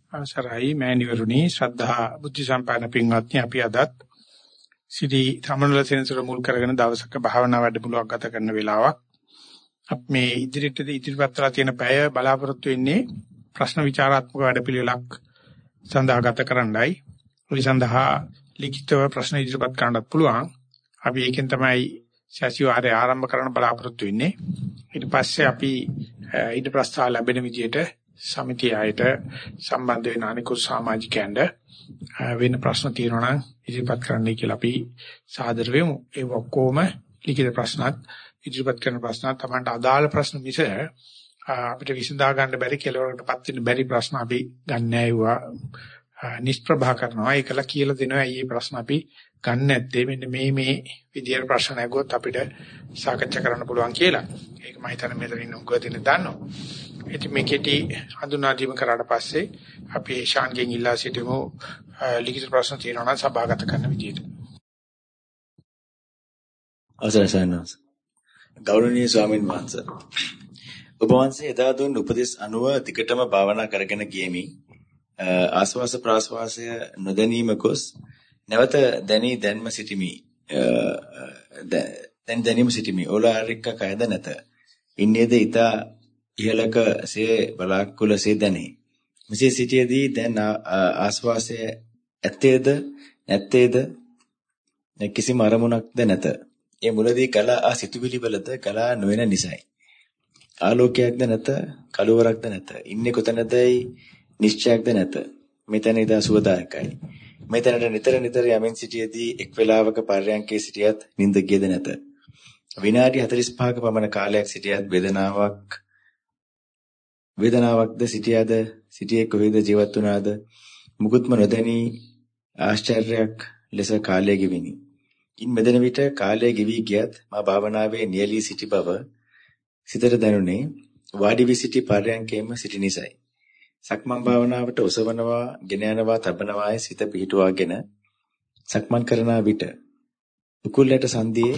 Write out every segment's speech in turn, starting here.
අවසරයි මෑණිවරුනි ශ්‍රද්ධා බුද්ධ සම්පන්න පින්වත්නි අපි අදත් සිටි සමනල සෙන්සර මුල් කරගෙන දවසක භාවනා වැඩමුළුවක් ගත කරන වෙලාවක් අපි මේ ඉදිරිපත් කරලා තියෙන පැය බලාපොරොත්තු වෙන්නේ ප්‍රශ්න විචාරාත්මක වැඩපිළිවෙලක් සඳහා ගත කරන්නයි. ඒ සඳහා ලිඛිතව ප්‍රශ්න ඉදිරිපත් කරන්නත් පුළුවන්. අපි ඒකෙන් තමයි සැසිවාරය ආරම්භ කරන්න බලාපොරොත්තු වෙන්නේ. ඊට පස්සේ අපි ඊට ප්‍රස්තාව ලැබෙන විදිහට සමිතිය ආයත සම්බන්ධ වෙන අනිකුත් සමාජිකයන්ට වෙන ප්‍රශ්න තියෙනවා නම් ඉදිරිපත් කරන්නයි කියලා අපි සාදර වෙමු. ඒ ඔක්කොම ලිඛිත ප්‍රශ්නත් ඉදිරිපත් කරන ප්‍රශ්නත් තමයි අදාළ ප්‍රශ්න මිස අපිට විසඳා ගන්න බැරි කෙලවරකටපත් වෙන්න බැරි ප්‍රශ්න අපි ගන්න නෑවා නිෂ්ප්‍රභා කරනවා. ඒකලා කියලා දෙනවා මේ ප්‍රශ්න අපි ගන්න නැත්තේ මෙන්න මේ විදියට ප්‍රශ්න නැගුවොත් අපිට සාකච්ඡා කරන්න පුළුවන් කියලා. ඒක මම හිතන්නේ මෙතන ඉන්න උගව දෙන්න දන්නවා. ඉතින් මේකෙටි හඳුනා දීම කරාට පස්සේ අපි ශාන්ගෙන් ඉල්ලා සිටිමු ලිඛිත ප්‍රශ්න තියෙනවා නම් සභාගත කරන විදියට. අවසරයි සයන්ස්. ගෞරවනීය ස්වාමීන් වහන්සේ. ඔබ වහන්සේ එදා දුන් උපදෙස් අනුව ටිකටම භාවනා කරගෙන ගියමි. ආස්වාස ප්‍රාස්වාසය නොදැනීම කොස් නැවත දැනීම සිටිමි. දැනීම සිටිමි. ඕලාරික කයද නැත. ඉන්නේද ඊතා ඉහළක සේ බලාකුලසේ දැනේ. මෙසේ සිටියේදී දැන් ආස්වාසය ඇත්තේද නැත්තේද කිසිම අරමුණක්ද නැත. ඒ මුලදී කලා සිතුවිලි වලද කලා නොවන නිසයි. ආලෝකයක්ද නැත, කලවරක්ද නැත. ඉන්නේ කොතනදයි නිශ්චයක්ද නැත. මෙතන ඉදා සුවදායකයි. මෙතනට නිතර යමින් සිටියේදී එක් වේලාවක පර්යංකේ සිටියත් නිින්ද ගියද නැත. විනාඩි 45ක පමණ කාලයක් සිටියත් වේදනාවක්ද සිටියේ කොහෙද ජීවත් වුණාද මුකුත්ම නොදැනී ආශ්චර්යයක් ලෙස කාලය ගෙවිනි. ඉන් මෙදෙන විට කාලය ගෙවි ගියත් මා භාවනාවේ නියැලී සිටි බව සිතට දැනුනේ වාඩි වී සිටි පර්යංකේම සිටි නිසයි. සක්මන් භාවනාවට ඔසවනවා, ගෙන යනවා, තබනවායි සිත පිහිටුවාගෙන සක්මන් කරන විට උකුල්ලට සංදියේ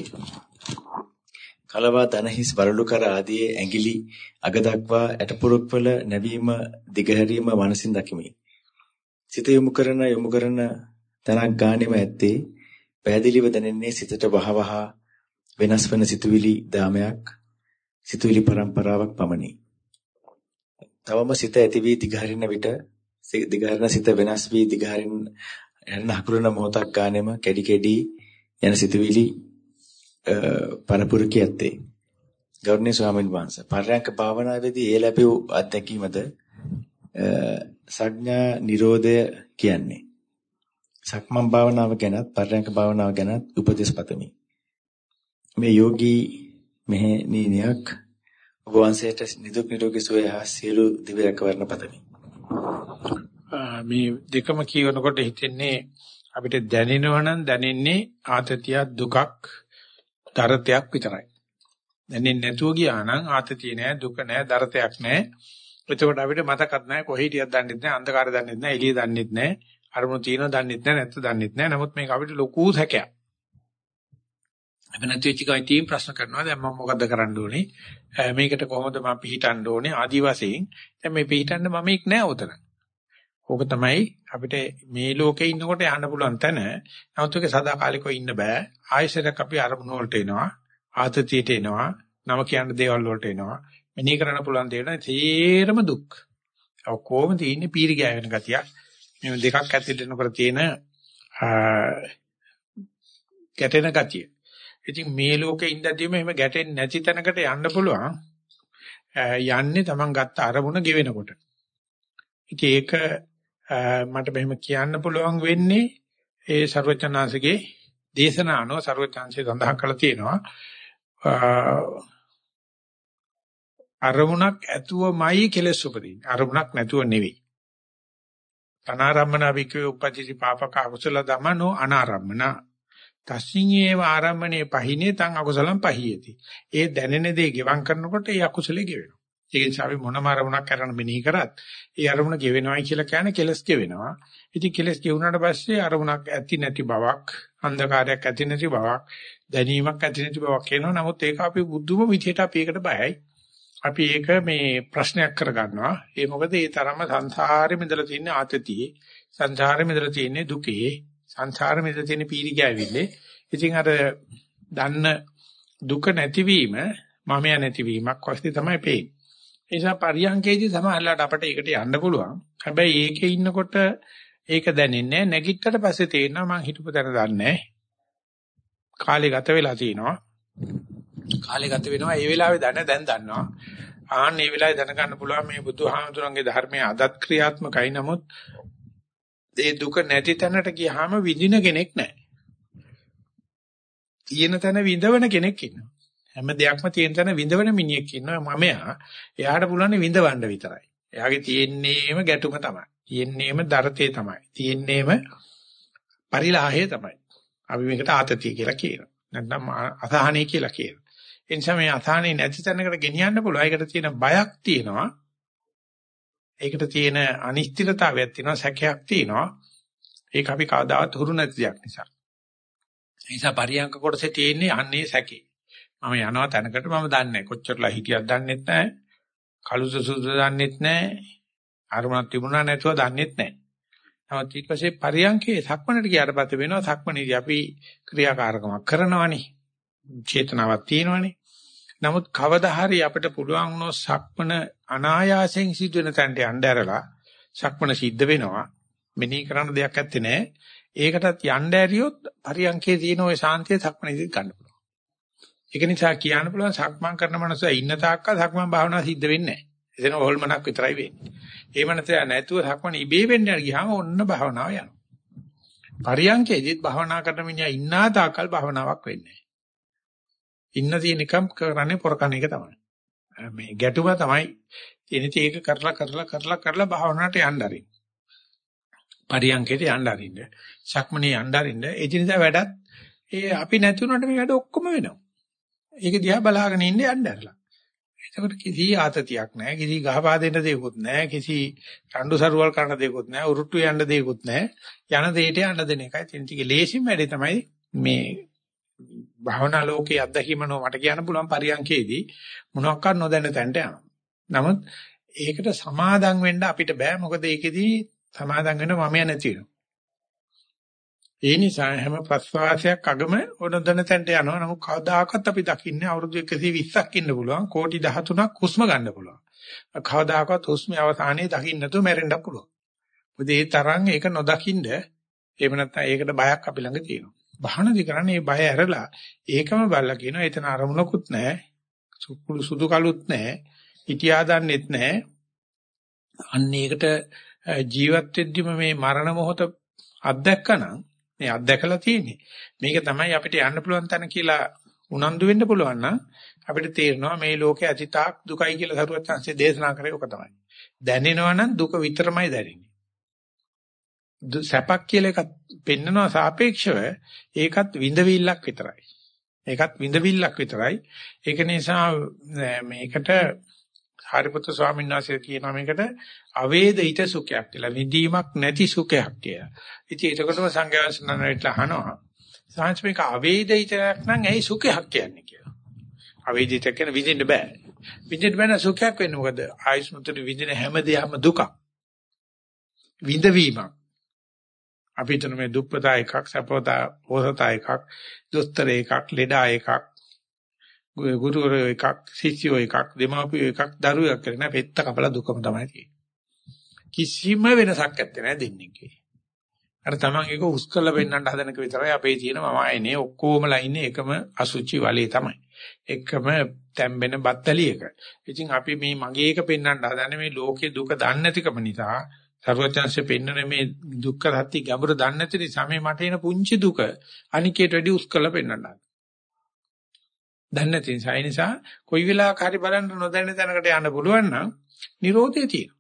කලවා දනහිස් වරළු කර ආදී ඇඟිලි අග දක්වා ඇටපුරුක්වල නැවීම දිගහැරීම මනසින් දකිමි. සිත යොමු කරන තනක් ගානෙම ඇත්තේ පැහැදිලිව දැනෙන්නේ සිතට වහවහ වෙනස් වන සිතුවිලි දාමයක්, සිතුවිලි පරම්පරාවක් පමණි. තවම සිත ඇති වී දිගහරින විට දිගහරන සිත වෙනස් වී දිගහරින යන හකුරන මොහොතක් ගානෙම කැඩි යන සිතුවිලි පරපුරකී ඇත්තේ. ගෞරවනීය ස්වාමීන් වහන්සේ පරයන්ක භාවනාවේදී ඒ ලැබෙව් අත්දැකීමද සංඥා නිරෝධය කියන්නේ. සක්මන් භාවනාව ගැනත් පරයන්ක භාවනාව ගැනත් උපදෙස් පතමි. මේ යෝගී මෙහෙණියක් ඔබ වහන්සේට නිදුක් නිරෝගී සුවය හා සියලු දිව්‍ය රැකවරණ පතමි. මේ දෙකම කියනකොට හිතෙන්නේ අපිට දැනෙනවා නම් දැනෙන්නේ ආතතිය දුකක් දරතයක් විතරයි. දැනෙන්නේ නැතුව ගියා නම් ආතතිය නෑ, දුක නෑ, දරතයක් නෑ. එතකොට අපිට මතකත් නෑ, කොහේ හිටියද දන්නෙත් නෑ, අන්ධකාරය දන්නෙත් නෑ, එළිය දන්නෙත් නෑ, අරමුණු තියෙනව දන්නෙත් නෑ, නැත්නම් දන්නෙත් නෑ. නමුත් මේක අපිට ලොකු සැකයක්. අපි නැති වෙච්ච ගමන් තීම් ප්‍රශ්න කරනවා. දැන් මම මොකද්ද කරන්න ඕනේ? මේකට කොහොමද මම පිළිටන්න ඕනේ? ආදි වශයෙන්. දැන් මේ පිළිටන්න මම එක් නෑ උතන. ඕක තමයි අපිට මේ ලෝකේ ඉන්නකොට යන්න පුළුවන් තැන. නමුත් ඒක සදාකාලිකව ඉන්න බෑ. ආයෙසරක් අපි අරමුණු වලට එනවා, ආතතියට එනවා, නම කියන දේවල් වලට එනවා. මෙනේ කරන්න පුළුවන් දේවල් තේරම දුක්. ඔක්කොම තියෙන්නේ පීරි ගෑවෙන ගතියක්. මේ දෙකක් ඇතුළට එනකොට තියෙන ගැටෙන ගතිය. ඉතින් මේ ලෝකේ ඉඳද්දිම එහෙම ගැටෙන්නේ නැති තැනකට යන්න පුළුවන්. යන්නේ Taman ගත්ත අරමුණ ගෙවෙනකොට. ඉතින් ඒක මට මෙහෙම කියන්න පුළුවන් වෙන්නේ ඒ සර්වඥාන්සේගේ දේශනා අනුව සර්වඥාන්සේ සඳහන් කරලා තියෙනවා අරමුණක් ඇතුවමයි කෙලෙස් උපදින්නේ. අරමුණක් නැතුව නෙවෙයි. අනාරම්මන විකේ උපජ්ජති පාපක අකුසල ධමනෝ අනාරම්මන තස්සිනේව ආරම්මනේ පහිනේ තං අකුසලම් පහියති. ඒ දැනෙන දේ ගෙවම් කරනකොට ඒ අකුසලේ ගෙවෙනවා. ඒ නිසා අපි මොනම අරමුණක් කරන්න මෙනෙහි කරත් ඒ අරමුණ ගෙවෙනවයි කියලා කියන්නේ කෙලස් ගෙවෙනවා. ඉතින් කෙලස් ගෙවුනාට පස්සේ අරමුණක් ඇති නැති බවක්, අන්ධකාරයක් ඇති නැති බවක්, දැනීමක් ඇති නැති බවක් එනවා. නමුත් ඒක අපි බුද්ධම විදියට අපි ඒකට බයයි. අපි ඒක මේ ප්‍රශ්නයක් කරගන්නවා. ඒ මොකද ඒ තරම සංසාරෙම ඉඳලා තියෙන ආතතියේ, සංසාරෙම ඉඳලා තියෙන දුකේ, සංසාරෙම ඉඳලා තියෙන පීරි ගෑවිල්ලේ. ඉතින් අර දන්න දුක නැතිවීම, මමයා නැතිවීමක් වශයෙන් තමයි පේන්නේ. ඒ නිසා පරියන්කේදී සමහරලාට අපිට ඒකට යන්න පුළුවන්. හැබැයි ඒකේ ඉන්නකොට ඒක දැනෙන්නේ නැහැ. නැගිට්ටට පස්සේ තේරෙනවා මං හිතපු තැන දන්නේ නැහැ. කාලේ ගත වෙලා තියෙනවා. කාලේ ගත වෙනවා. ඒ වෙලාවේ දැන දැන් දන්නවා. ආන්න ඒ වෙලාවේ දැනගන්න පුළුවන් මේ බුදුහාමුදුරන්ගේ ධර්මයේ අදත් ක්‍රියාත්මකයි. නමුත් ඒ දුක නැති තැනට ගියාම විඳින කෙනෙක් නැහැ. තියෙන තැන විඳවන කෙනෙක් ඉන්නවා. හැම දෙයක්ම තියෙන තැන විඳවන මිනිහෙක් ඉන්නවා. මමයා එයාට පුළුවන් විඳවන්න විතරයි. එයාගේ තියෙන්නේම ගැටුම තමයි. තියෙන්නේම දරතේ තමයි. තියෙන්නේම පරිලාහය තමයි. අපි මේකට ආතතිය කියලා කියනවා. නැත්නම් අසහනය කියලා කියනවා. ඒ නිසා මේ අසහනේ නැති තැනකට ගෙනියන්න පුළුවන්. ඒකට තියෙන බයක් තියෙනවා. ඒකට තියෙන අනිශ්චිතතාවයක් තියෙනවා, සැකයක් තියෙනවා. ඒක අපි කවදාවත් හුරු නැති දෙයක් නිසා. ඒ නිසා පරියංක කොටසේ තියෙන්නේ අන්නේ සැකේ. මම යනවා තැනකට මම දන්නේ නැහැ. කොච්චරලා හිටියක් දන්නෙත් නැහැ. කළුස සුදු දන්නෙත් නැහැ. අරමුණක් තිබුණා නැතුව දන්නෙත් නැහැ. නමුත් ඊට පස්සේ පරියංකේ සක්මනට ගියාට පස්සේ වෙනවා සක්මනේදී අපි ක්‍රියාකාරකමක් කරනවානේ. චේතනාවක් තියෙනවානේ. නමුත් කවදා හරි අපිට පුළුවන් වුණොත් සක්මන අනායාසයෙන් සිද්ධ වෙන තැනට යන්න ඇරලා සක්මන සිද්ධ වෙනවා. මෙනෙහි කරන්න දෙයක් නැත්තේ නෑ. ඒකටත් යන්න ඇරියොත් පරියංකේ තියෙන ওই ශාන්තිය සක්මනේදී ගන්න පුළුවන්. ඒක නිසා කියන්න පුළුවන් සක්මන් කරන මනුස්සයා ඉන්න තාක්කල් සක්මන් භාවනාව සිද්ධ වෙන්නේ නැහැ. එතන හොල්මනක් විතරයි වෙන්නේ. ඒ මනසයා නැතුව සක්මන් ඉබේ වෙන්න ගියාම ඔන්න භාවනාව යනවා. පරියංකේදීත් භාවනා කරන මිනිහා ඉන්නා තාක්කල් භාවනාවක් වෙන්නේ නැහැ. ඉන්න තියෙන එකම කරන්නේ පොරකණ එක තමයි. මේ ගැටුම තමයි තියෙන්නේ. ඒක කරලා භාවනාවට යන්න ආරින්න. පරියංකේට යන්න ආරින්න. සක්මනේ යන්න ආරින්න. එදිනදා වැඩත් ඒ අපි නැති වුණාට මේ වැඩ ඔක්කොම වෙනවා. ඒක දිහා බලාගෙන ඉන්න යන්න ඇරලා. එතකොට කිසි ආතතියක් නැහැ, කිසි ගහපා දෙන්න දෙයක්වත් නැහැ, කිසි රණ්ඩු සරුවල් කරන්න දෙයක්වත් නැහැ, උරුට්ටු යන්න දෙයක්වත් නැහැ. යන දෙයට යන්න දෙන එකයි තියෙන ටික ලේසිම වැඩේ තමයි මේ භාවනා ලෝකයේ අත්දැකීම නෝ මට කියන්න පුළුවන් පරියන්කේදී මොනවාක්වත් නොදැන තැනට යනවා. නමුත් ඒකට සමාදම් වෙන්න අපිට බෑ. මොකද ඒකෙදී සමාදම් වෙන්න මම නැති වෙනවා. ඒ නිසා හැම ප්‍රස්වාසයක් අගම ඕනදන තැනට යනවා. නමුත් කවදාකවත් අපි දකින්නේ අවුරුදු 120ක් ඉන්න පුළුවන්. කෝටි 13ක් හුස්ම ගන්න පුළුවන්. කවදාකවත් හුස්මේ අවසානයේ දකින්න නැතුව මැරෙන්න පුළුවන්. මොකද ඒ තරම් ඒක නොදකින්න එහෙම නැත්නම් ඒකට බයක් අපි ළඟ තියෙනවා. භාවනාදි කරන්නේ මේ බය ඇරලා ඒකම බලලා කියනවා එතන අරමුණකුත් නැහැ. සුදු කළුත් නැහැ. හිටියා දන්නෙත් නැහැ. අන්න ඒකට ජීවත් වෙද්දිම මේ මරණ මොහොත අත්දැකනනම් මේ අත්දැකලා තියෙන්නේ. මේක තමයි අපිට යන්න පුළුවන් තැන කියලා උනන්දු වෙන්න පුළුවන් නම් අපිට තේරෙනවා මේ ලෝකේ අතීතාක් දුකයි කියලා සරුවත් සංසේ දේශනා කරේ ඔක තමයි. දැනෙනවා නම් දුක විතරමයි දැනෙන්නේ. සැපක් කියලා එකක් පෙන්නනවා සාපේක්ෂව ඒකත් විඳවිල්ලක් විතරයි. ඒකත් විඳවිල්ලක් විතරයි. ඒක නිසා මේකට හරිපුත්‍ර ස්වාමීන් වහන්සේ කියනවා මේකට අවේදිත සුඛයක් කියලා. විඳීමක් නැති සුඛයක් කියලා. ඉතින් ඒකටම සංඝයාසනවලට අහනවා. සාංශ මේක අවේදිතයක් නම් ඇයි සුඛයක් කියන්නේ කියලා. අවේදිත කියන විඳින්න බෑ. විඳින්න බෑ සුඛයක් වෙන්නේ මොකද? ආයුෂ්මතුරු විඳින හැම දෙයක්ම දුකක්. විඳවීමක්. අපි හිතන මේ දුප්පතා එකක්, සපෝතා, පොහොතා එකක්, දොස්තර එකක්, ලෙඩා එකක්, ගුරුවරයෝ එකක්, ශිෂ්‍යයෝ එකක්, දෙමාපියෝ එකක්, දරුවෙක් කරන පෙත්ත කපලා දුකම තමයි තියෙන්නේ. කිසිම වෙනසක් නැත්තේ නෑ දෙන්නේගේ. අර තමන් එක උස් කරලා පෙන්නන්න හදනක විතරයි අපේ තියෙන මම ආයනේ ඔක්කොමලා ඉන්නේ එකම අසුචි වලේ තමයි. එකම තැම්බෙන බත්තලියක. ඉතින් අපි මේ මගේ එක පෙන්නන්න හදන්නේ මේ ලෝකේ දුක දන්නේ නැතිකම නිසා සර්වචන්සේ පෙන්නන මේ දුක්ඛ සත්‍ය ගැඹුර දන්නේ නැති නිසා මේ මට එන පුංචි දුක අනිකේට වැඩි උස් කරලා පෙන්නන්න. දන්නේ නැති නිසා කොයි වෙලාවක හරි බලන්න නොදැන්න තැනකට යන්න පුළුවන් නම් Nirodhe තියෙනවා.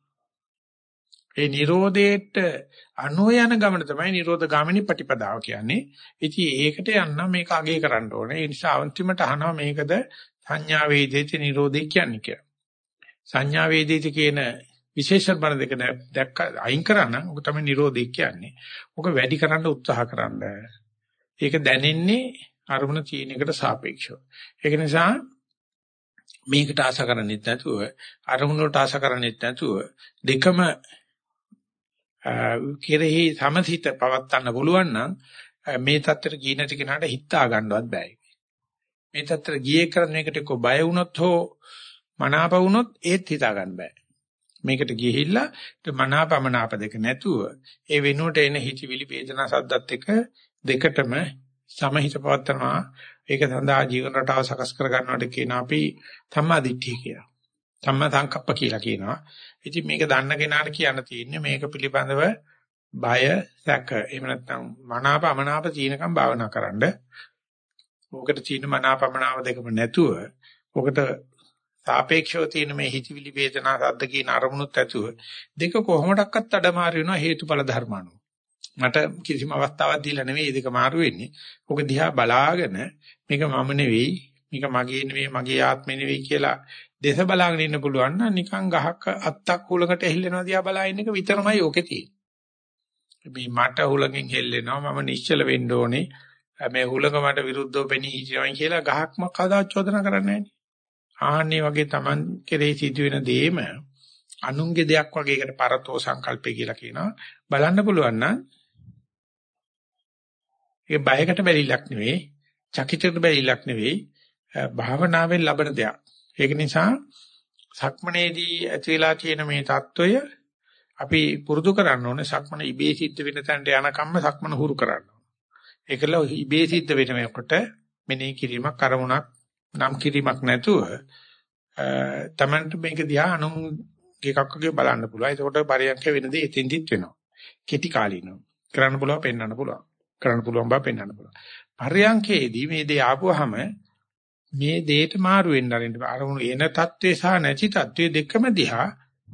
ඒ Nirodheට අනෝ යන ගමන තමයි Nirodha ගාමිනී ප්‍රතිපදාව කියන්නේ. ඉතින් ඒකට යන්න මේක අගය කරන්න ඕනේ. ඒ නිසා අන්තිමට අහනවා මේකද සංඥා වේදිතේ Nirodhe කියන්නේ කියලා. සංඥා වේදිතේ කියන විශේෂණ බණ දෙක දැක්ක අයින් කරා නම් ඔක තමයි Nirodhe කියන්නේ. ඔක වැඩි කරන්න උත්සාහ කරන්න. ඒක දැනෙන්නේ අරමුණ තියෙන එකට සාපේක්ෂව. ඒක නිසා මේකට ආස කරන්නේත් නැතුව අරමුණ වලට ආස කරන්නේත් නැතුව දෙකම කෙරෙහි සමසිත පවත්වන්න පුළුවන් නම් මේ தත්තර ගිය නැති කෙනාට හිතා ගන්නවත් බෑ. මේ தත්තර ගියේ කරන මේකට කො බය වුණොත් හෝ මනාප වුණොත් ඒත් හිතා ගන්න බෑ. මේකට ගිහිල්ලා මනාපමනාප දෙක නැතුව ඒ වෙනුවට එන හිතවිලි වේදනා සද්දත් එක දෙකටම සමහිත පවත්නවා. ඒක සඳහා ජීවන රටාව සකස් කර ගන්නවට කියන අපි සම්මාදිට්ඨිය කියලා. සම්මා සංකප්ප කියලා කියනවා. ඉතින් මේක දන්න කෙනාට කියන්න තියෙන්නේ මේක පිළිබඳව බය, සැක, එහෙම නැත්නම් මනාපමනාප තීනකම් භාවනා කරන්න. ඕකට තියෙන මනාපමනාප දෙකම නැතුව ඕකට සාපේක්ෂව තියෙන මේ හිතවිලි වේදනා සද්ද කියන අරමුණුත් ඇතුව දෙක කොහොමඩක්වත් අඩමාරු වෙනවා හේතුඵල ධර්ම අනුව. මට කිසිම අවස්ථාවක් දීලා නෙවෙයි මේ දෙක මාරු වෙන්නේ. ඔක දිහා බලාගෙන මේක මම නෙවෙයි, මේක මගේ නෙවෙයි, මගේ ආත්මෙ නෙවෙයි කියලා දේශ බලාගෙන ඉන්න පුළුවන් නම් නිකන් ගහක අත්තක් හුලකට හෙල්ලෙනවා දිහා බලාගෙන එක විතරමයි ඕකේ තියෙන්නේ. මේ මට හුලකින් හෙල්ලෙනවා මම නිශ්චල වෙන්න ඕනේ. මේ හුලක මට විරුද්ධව පෙනී හිටිනවා කියලා ගහක්ම කවදා චෝදනා කරන්නේ නැහැ. ආන්නේ වගේ Taman කෙරේ සිදුවෙන දේම අනුන්ගේ දෙයක් වගේ එකට පරතෝ සංකල්පය කියලා කියනවා. බලන්න පුළුවන් නම් ඒ බයකට බැරිලක් නෙවෙයි, චකිතකට බැරිලක් නෙවෙයි, භාවනාවෙන් ලබන දෙයක්. ඒක නිසා සක්මනේදී ඇති වෙලා තියෙන මේ தত্ত্বය අපි පුරුදු කරන්න ඕනේ. සක්මන ඉබේ සිද්ධ වෙන තැනට යනකම්ම සක්මන හුරු කරන්න ඕනේ. ඒකල ඉබේ සිද්ධ වෙන මේකට මෙනෙහි කිරීමක්, අරමුණක් නම් කිරීමක් නැතුව තමන්ට මේක දිහා අනුන්ගේ එකක් වගේ බලන්න පුළුවන්. ඒකට පරියන්ක වෙනදී එතෙන්දිත් වෙනවා. කෙටි කාලිනව කරන්න පුළුවන්, පෙන්වන්න පුළුවන්. කරන්න පුළුවන් බව පෙන්වන්න පුළුවන්. පරියන්කේදී මේ දේ ආපුවාම මේ දෙයට මාරු වෙන්න ආරින්න අරමුණු එන தત્ත්වේ සහ නැති தત્ත්වේ දෙකම දිහා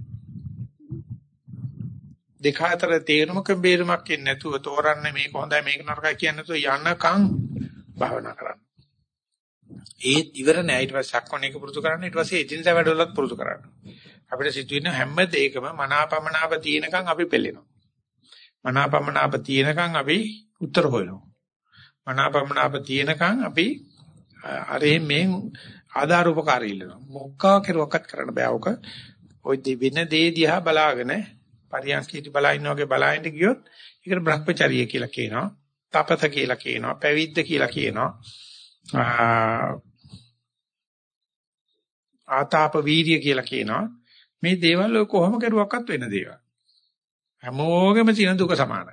දෙක අතර තේරුමක බේරුමක් එන්නේ නැතුව තෝරන්නේ මේක හොඳයි මේක නරකයි කියන්නේ නැතුව යනකම් භාවනා කරන්න. ඒ ඉවර නෑ. ඊට පස්සේ සක්මණේක පුරුදු කරන්න. ඊට පස්සේ එදිනදා වැඩවලත් පුරුදු කරන්න. අපිට සිදුවෙන හැම දෙයකම මනාපමනාප තියෙනකන් අපි පෙළෙනවා. මනාපමනාප තියෙනකන් අපි උත්තර හොයනවා. මනාපමනාප තියෙනකන් අපි අරේ මේ ආධාර උපකාරී ඉල්ලනවා. මොකක් කරුවක්වත් කරන්න බෑ. ඔක ඔය වෙන දේ දිහා බලාගෙන පරියන්කීටි බලා ඉන්න වගේ බලාගෙන ගියොත් ඒකට බ්‍රහ්මචර්ය කියලා කියනවා. තපස කියලා කියනවා. පැවිද්ද කියලා කියනවා. ආතාප වීර්ය කියලා කියනවා. මේ දේවල් ඔය කොහොම කරුවක්වත් වෙන දේවල්. හැමෝගෙම තියෙන දුක සමානයි.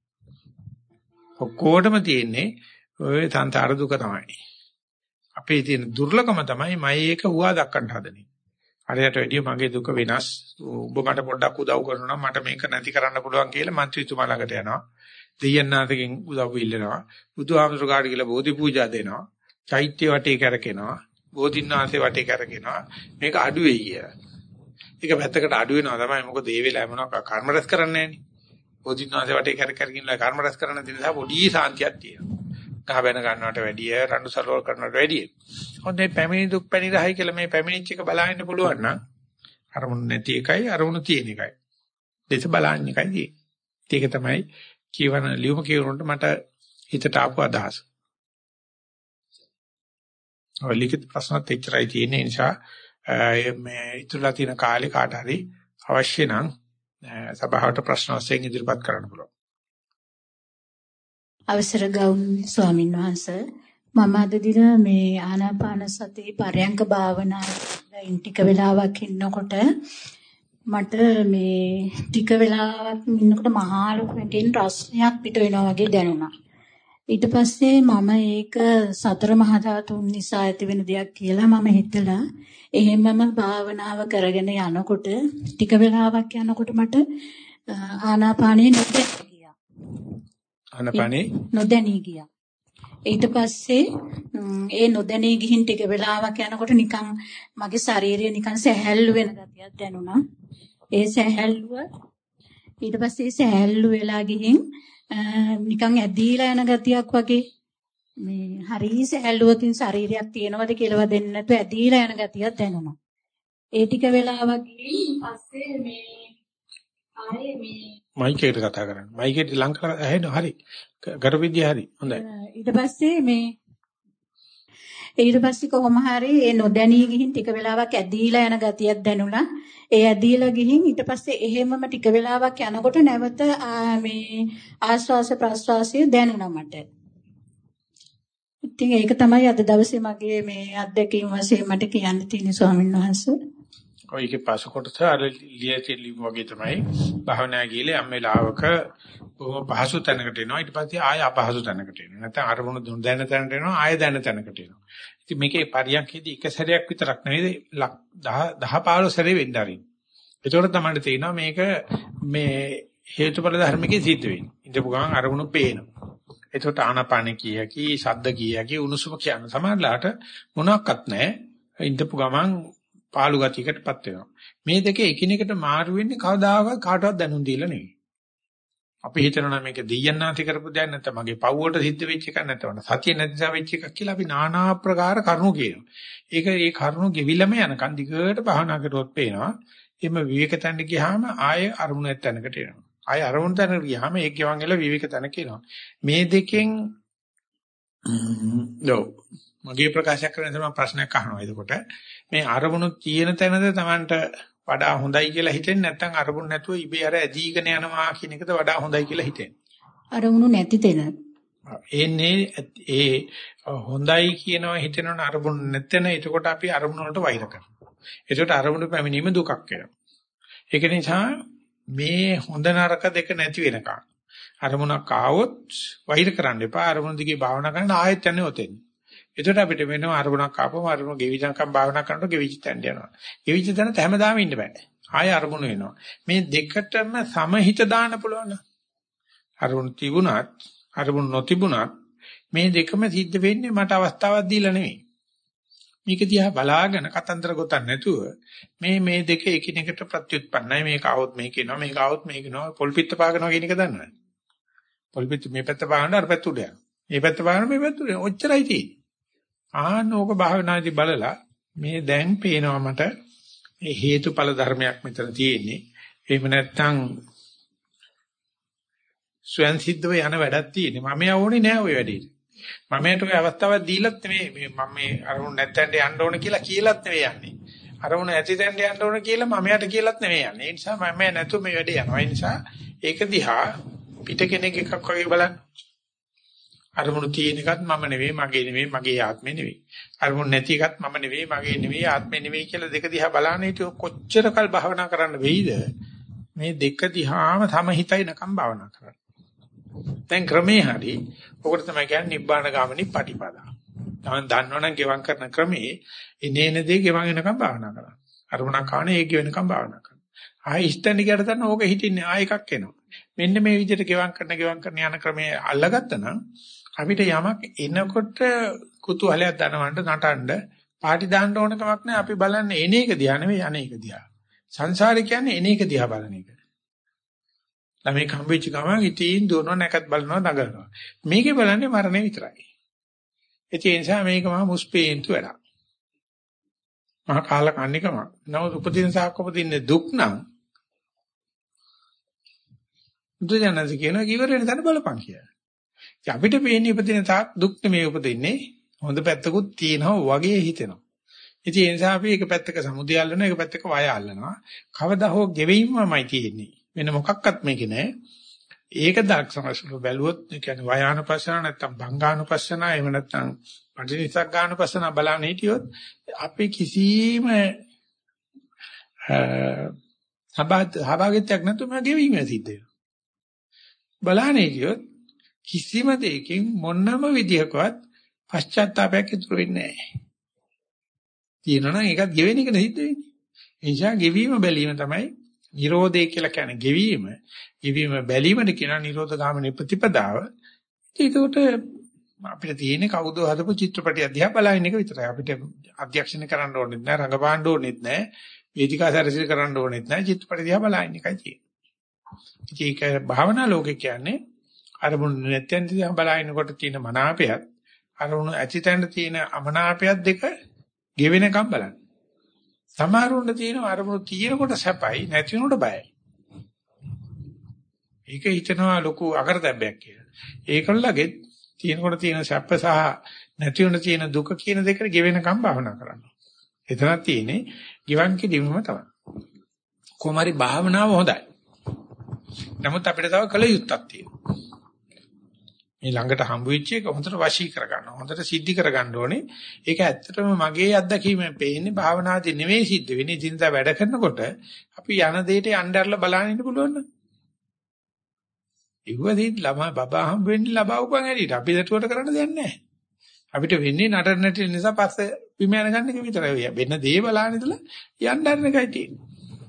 ඔක්කොටම තියෙන්නේ ඔය සංසාර දුක තමයි. අපේ තියෙන දුර්ලභම තමයි මම ඒක හුවා දක්වන්න හදන්නේ. හරියට වැඩිය මගේ දුක වෙනස්. ඔබ මට පොඩ්ඩක් උදව් කරනවා මට මේක නැති කරන්න පුළුවන් කියලා മന്ത്രിතුමා ළඟට යනවා. දෙයන්නාතකින් උදව් ඉල්ලනවා. බුදුහාමුදුරු කාට කියලා බෝධි පූජා දෙනවා. චෛත්‍ය වටේ කරකිනවා. බෝධින්නාසේ වටේ කරකිනවා. මේක අඩු වෙයි කියලා. ඒක පැත්තකට අඩු වෙනවා තමයි. මොකද ඒ වෙලාවේ මොනවා කර්ම රැස් කරන්නේ නැහනේ. බෝධින්නාසේ වටේ කරකිනලා කර්ම රැස් කරන දේ නිසා පොඩි සාන්තියක් තියෙනවා. ගහ බැන ගන්නවට වැඩිය රණ්ඩු සරවල් කරනවට වැඩිය. හොඳයි පැමිණි දුක් පැනිරහයි කියලා මේ පැමිණිච්ච එක බලන්න පුළුවන් නම් අරමුණු නැති එකයි අරමුණු තියෙන එකයි. දෙස බලන්න එකයි තියෙන්නේ. ඒක තමයි කියවන ලියුම කියනකොට මට හිතට ආපු අදහස. ඔය ලිඛිත ප්‍රශ්නත් එච්චරයි තියෙන්නේ නිසා මේ ඉතුරුලා තියෙන කාලේ කාට හරි අවශ්‍ය නම් සභාවට ප්‍රශ්න වශයෙන් ඉදිරිපත් කරන්න පුළුවන්. අවසර ගෞරවනීය ස්වාමීන් වහන්සේ මම අද දින මේ ආනාපාන සති පරයන්ක භාවනාවෙන් ටික වෙලාවක් ඉන්නකොට මට මේ ටික වෙලාවක් ඉන්නකොට මහා ලොකු වෙටින් රස්නයක් පිට වෙනවා වගේ දැනුණා. ඊට පස්සේ මම ඒක සතර මහා ධාතුන් නිසා ඇති වෙන දෙයක් කියලා මම හිතලා එහෙමම භාවනාව කරගෙන යනකොට ටික වෙලාවක් යනකොට මට ආනාපානේ නොදැනී ගියා. ඊට පස්සේ ඒ නොදැනී ගිහින් ටික වෙලාවක් යනකොට නිකන් මගේ ශරීරය නිකන් සැහැල්ලු වෙන ගතියක් දැනුණා. ඒ සැහැල්ලුව ඊට පස්සේ සැහැල්ලු වෙලා ගිහින් නිකන් ඇදීලා යන ගතියක් වගේ මේ හරි සැහැල්ලුවකින් ශරීරයක් තියෙනවද කියලාවත් දෙන්නේ නැතුව ඇදීලා යන ගතියක් දැනුණා. ඒ ටික වෙලාවක් ගිහින් පස්සේ මේ ආයේ මේ මයික් එකට කතා කරන්න. මයික් එකට ලං කරලා ඇහෙන්න හරි. ගරු විද්‍ය හරි. හොඳයි. ඊට පස්සේ මේ ඊට පස්සේ කොහොම හරි ඒ නොදැනී ගිහින් ටික වෙලාවක් ඇදීලා යන ගතියක් දැනුණා. ඒ ඇදීලා ගිහින් ඊට පස්සේ එහෙමම ටික වෙලාවක් යනකොට නැවත මේ ආශ්වාස ප්‍රශ්වාසය දැනුණා මට. ඉතින් ඒක තමයි අද දවසේ මගේ මේ අත්දැකීම් වශයෙන් මට කියන්න තියෙන්නේ ස්වාමීන් වහන්සේ. ඔයගේ පසු කොටස අර ලියටි වගේ තමයි භාවනා ගිහලා යම් වෙලාවක බොහොම පහසු තැනකට එනවා ඊට පස්සේ ආය අපහසු තැනකට එනවා නැත්නම් අරමුණු දැන තැනට එනවා ආය දැන තැනකට එනවා. ඉතින් මේකේ පරියන්කේදී එක සැරයක් විතරක් නෙවෙයි 10 15 සැරේ වෙන්න ආරින්. ඒතකොට තමයි තේරෙනවා මේක මේ හේතුඵල ධර්මකේ සිද්ධ වෙන්නේ. ඉඳපු ගමන් අරමුණු පේනවා. ඒකට ආනාපාන කියකි, ශබ්ද කියකි, උණුසුම කියන සමානලාට මොනවත් නැහැ. ඉඳපු ගමන් පාළු ගතියකටපත් වෙනවා. මේ දෙකේ එකිනෙකට මාරු වෙන්නේ කවදාකවත් කාටවත් දැනුම් දීලා නෙවෙයි. අපි හිතනවා මේක දෙයයන්ාති කරපු දෙයක් නැත්නම් මගේ පව් වලට සිද්ධ වෙච්ච එකක් නැත්නම් සතිය නැති නිසා වෙච්ච එකක් කියලා අපි নানা ආකාර කරුණු කියනවා. ඒ කරුණු ගෙවිලම යනකන් දිගට භාවනා කරුවොත් පේනවා. එimhe විවේක තැනට ගියාම ආයෙ අරමුණ නැත්නකට එනවා. ආයෙ අරමුණ තැනට ගියාම ඒක ගිවන් වෙලා විවේක තැනක එනවා. මේ දෙකෙන් මගේ ප්‍රකාශයක් කරන තමයි ප්‍රශ්නයක් අහනවා. එතකොට මේ අරමුණු තියෙන තැනද Tamanට වඩා හොඳයි කියලා හිතෙන්නේ නැත්නම් අරමුණු නැතුව ඉබේ අර ඇදීගෙන යනවා කියන එකද වඩා හොඳයි කියලා හිතෙන්නේ? අරමුණු නැති තැන. ඒ හොඳයි කියනවා හිතෙනවනේ අරමුණු නැත්නම් එතකොට අපි අරමුණු වලට වෛර කරනවා. එතකොට අරමුණු පැමිණීම දුකක් වෙනවා. ඒක නිසා මේ හොඳ නරක දෙක නැති වෙනකන් අරමුණක් ආවොත් වෛර කරන්න එපා. අරමුණු දිගේ භාවනා කරන ආයෙත් යන්නේ ඔතෙන්. එතකොට අපිට වෙනවා අරමුණක් ආපුවම අරමුණ ගෙවිජනකම් භාවනා කරනකොට ගෙවිච්ච තැනට යනවා. ගෙවිච්ච තැනට හැමදාම ඉන්න බෑ. ආයෙ අරමුණ වෙනවා. මේ දෙකටම සමහිත දාන්න පුළුවන්. අරමුණ තිබුණත් අරමුණ නොතිබුණත් මේ දෙකම සිද්ධ වෙන්නේ මට අවස්ථාවක් දීලා නෙවෙයි. මේක දිහා බලාගෙන කතන්දර ගොතන්න නැතුව මේ දෙක එකිනෙකට ප්‍රත්‍යুৎපන්නයි. මේක આવොත් මේක එනවා, මේක આવොත් මේක එනවා. පොල්පිට පාගනවා කියන එක දන්නවද? පොල්පිට මේ පැත්ත පාගන්න අර පැත්ත උඩ යනවා. මේ පැත්ත පාගන්න මේ පැත්ත උඩ යනවා. ඔච්චරයි තියෙන්නේ. ආනෝක භාවනාදී බලලා මේ දැන් පේනවා මට මේ හේතුඵල ධර්මයක් මෙතන තියෙන්නේ. එහෙම නැත්නම් ස්වයන් සිද්ධව යන වැඩක් තියෙන්නේ. මම යවෝනේ නෑ ওই වැඩේට. මමයට ඔය අවස්ථාවක් දීලත් නෙමෙයි මම මේ අරමුණ නැත්තෙන්ට යන්න ඕන කියලාත් නෙවෙයි යන්නේ. අරමුණ ඇතිතෙන්ට යන්න ඕන කියලා මමයට කියලාත් නෙවෙයි යන්නේ. ඒ නිසා මම නැතුව මේ වැඩේ යනවා. ඒ නිසා ඒක දිහා පිට කෙනෙක් එකක් වගේ බලන්න. අරමුණු තියෙන එකත් මම නෙවෙයි, මගේ නෙවෙයි, මගේ ආත්මෙ නෙවෙයි. අරමුණු නැති එකත් මම නෙවෙයි, මගේ නෙවෙයි, ආත්මෙ නෙවෙයි කියලා දෙක දිහා බලන විට කොච්චරකල් භාවනා කරන්න වෙයිද? මේ දෙක දිහාම සමහිතයි නකම් භාවනා කරන්න. දැන් ක්‍රමේ හරි ඔකට තමයි කියන්නේ නිබ්බාන ගාමිනී පටිපදා. තමන් දන්නවනම් ගෙවම් කරන ක්‍රමේ එනේන දේ ගෙවම් වෙනකම් භාවනා කරන්න. අරමුණක් ආවනේ ඒක වෙනකම් භාවනා කරන්න. ආයෙ ඉස්තැන් දිගට ගන්න ඕක හිටින්නේ ආයෙ එකක් එනවා. මෙන්න මේ විදිහට ගෙවම් කරන යන ක්‍රමයේ අල්ලගත්තා නම් අපිට යමක් එනකොට කුතුහලයක් දනවන්න නටන්න පාටි දාන්න ඕන කමක් නැහැ. අපි බලන්නේ එන එක දිහා නෙවෙයි අනේක දිහා. සංසාරේ කියන්නේ එන එක දිහා බලන එක. ළමයි කම්බෙච්ච ගමන් ඉතින් දුවනවා නැකත් බලනවා දඟලනවා. මේකේ බලන්නේ මරණය විතරයි. ඒ නිසා මේක මහා මුස්පේන්තු වැඩක්. මහා කාල කන්නිකම. නමුත් උපදින සාක්ක උපදින්නේ දුක් නම් දුජනස කියන කිවර වෙන තැන බලපන් කියලා. අපිට පේන්නේ උපදින තාක් දුක් නෙමෙයි උපදින්නේ. හොඳ පැත්තකුත් තියෙනවා වගේ හිතෙනවා. ඉතින් ඒ නිසා අපි එක පැත්තක සමුදය අල්ලනවා එක පැත්තක වය අල්ලනවා. කවදා හෝ ගෙවීමමයි තියෙන්නේ. වෙන මොකක්වත් මේකේ නෑ. ඒක දක්ෂමසුල බැලුවොත් ඒ කියන්නේ වයානුපස්සන නැත්තම් භංගානුපස්සන එහෙම නැත්තම් පටිනිසග්ගානුපස්සන බලන්න හිටියොත් අපි කිසිම සහභාගීත්වයක් නැතුව මේ ගෙවීම සිද්ධ වෙනවා. බලන්න හිටියොත් කිසිම දෙයකින් මොනම විදිහකවත් පශ්චාත්තාවයක් ඉතුරු වෙන්නේ නැහැ. තියෙනවා නම් ඒකත් ගෙවෙන එක නෙහිද වෙන්නේ. ඒ නිසා ගෙවීම බැලීම තමයි නිරෝධය කියලා කියන්නේ ගෙවීම. ගෙවීම බැලීමද කියන නිරෝධ ගාමිනී ප්‍රතිපදාව. ඒකට අපිට තියෙන්නේ කවුද හදපු චිත්‍රපටිය දිහා බලන එක විතරයි. අපිට අධ්‍යක්ෂණය කරන්න ඕනෙත් නැහැ, රංගපාන්න ඕනෙත් නැහැ, වේදිකා සැරසිලි කරන්න ඕනෙත් නැහැ. චිත්‍රපටි දිහා බලන එකයි තියෙන්නේ. ඒක භාවනා ලෝකේ කියන්නේ අරමුණු නැත්නම් දිහා බලනකොට තියෙන මනාපයත් අරමුණු ඇතිතැන්න තියෙන අමනාපයත් දෙක ගෙවෙනකම් බලන්න. සමහරුන්ට තියෙන අරමුණු තියෙනකොට සැපයි නැතිනකොට බයයි. ඒක හිතනවා ලොකු අකරතැබ්බයක් කියලා. ඒකලගේ තියෙනකොට තියෙන සැප සහ නැති වෙන තියෙන දුක කියන දෙකට ගෙවෙනකම් භාවනා කරනවා. එතනක් තියෙන්නේ ගිවන් කිරීමම තමයි. කොහොමරි භාවනාව හොඳයි. නමුත් අපිට තව කල යුත්තක් තියෙනවා. මේ ළඟට හම්බ වෙච්ච එක හොඳට වශී කරගන්න. හොඳට සිද්ධි කරගන්න ඕනේ. ඒක ඇත්තටම මගේ අත්දැකීමෙන් පේන්නේ භාවනාදී නෙවෙයි සිද්ධ වෙන්නේ. දිනදා වැඩ කරනකොට අපි යන දෙයට යnderලා බලන්න ඉන්න පුළුවන් නේද? ඉවදී ළමා බබා හම්බ වෙන්නේ ලබාවුපන් හැටියට. අපි දටුවට කරන්න දෙයක් නැහැ. අපිට වෙන්නේ නටන නැටි නිසා පස්සේ බිම යන ගන්න එක විතරයි. වෙන දේ බලන්න ඉතලා යnderන එකයි තියෙන්නේ.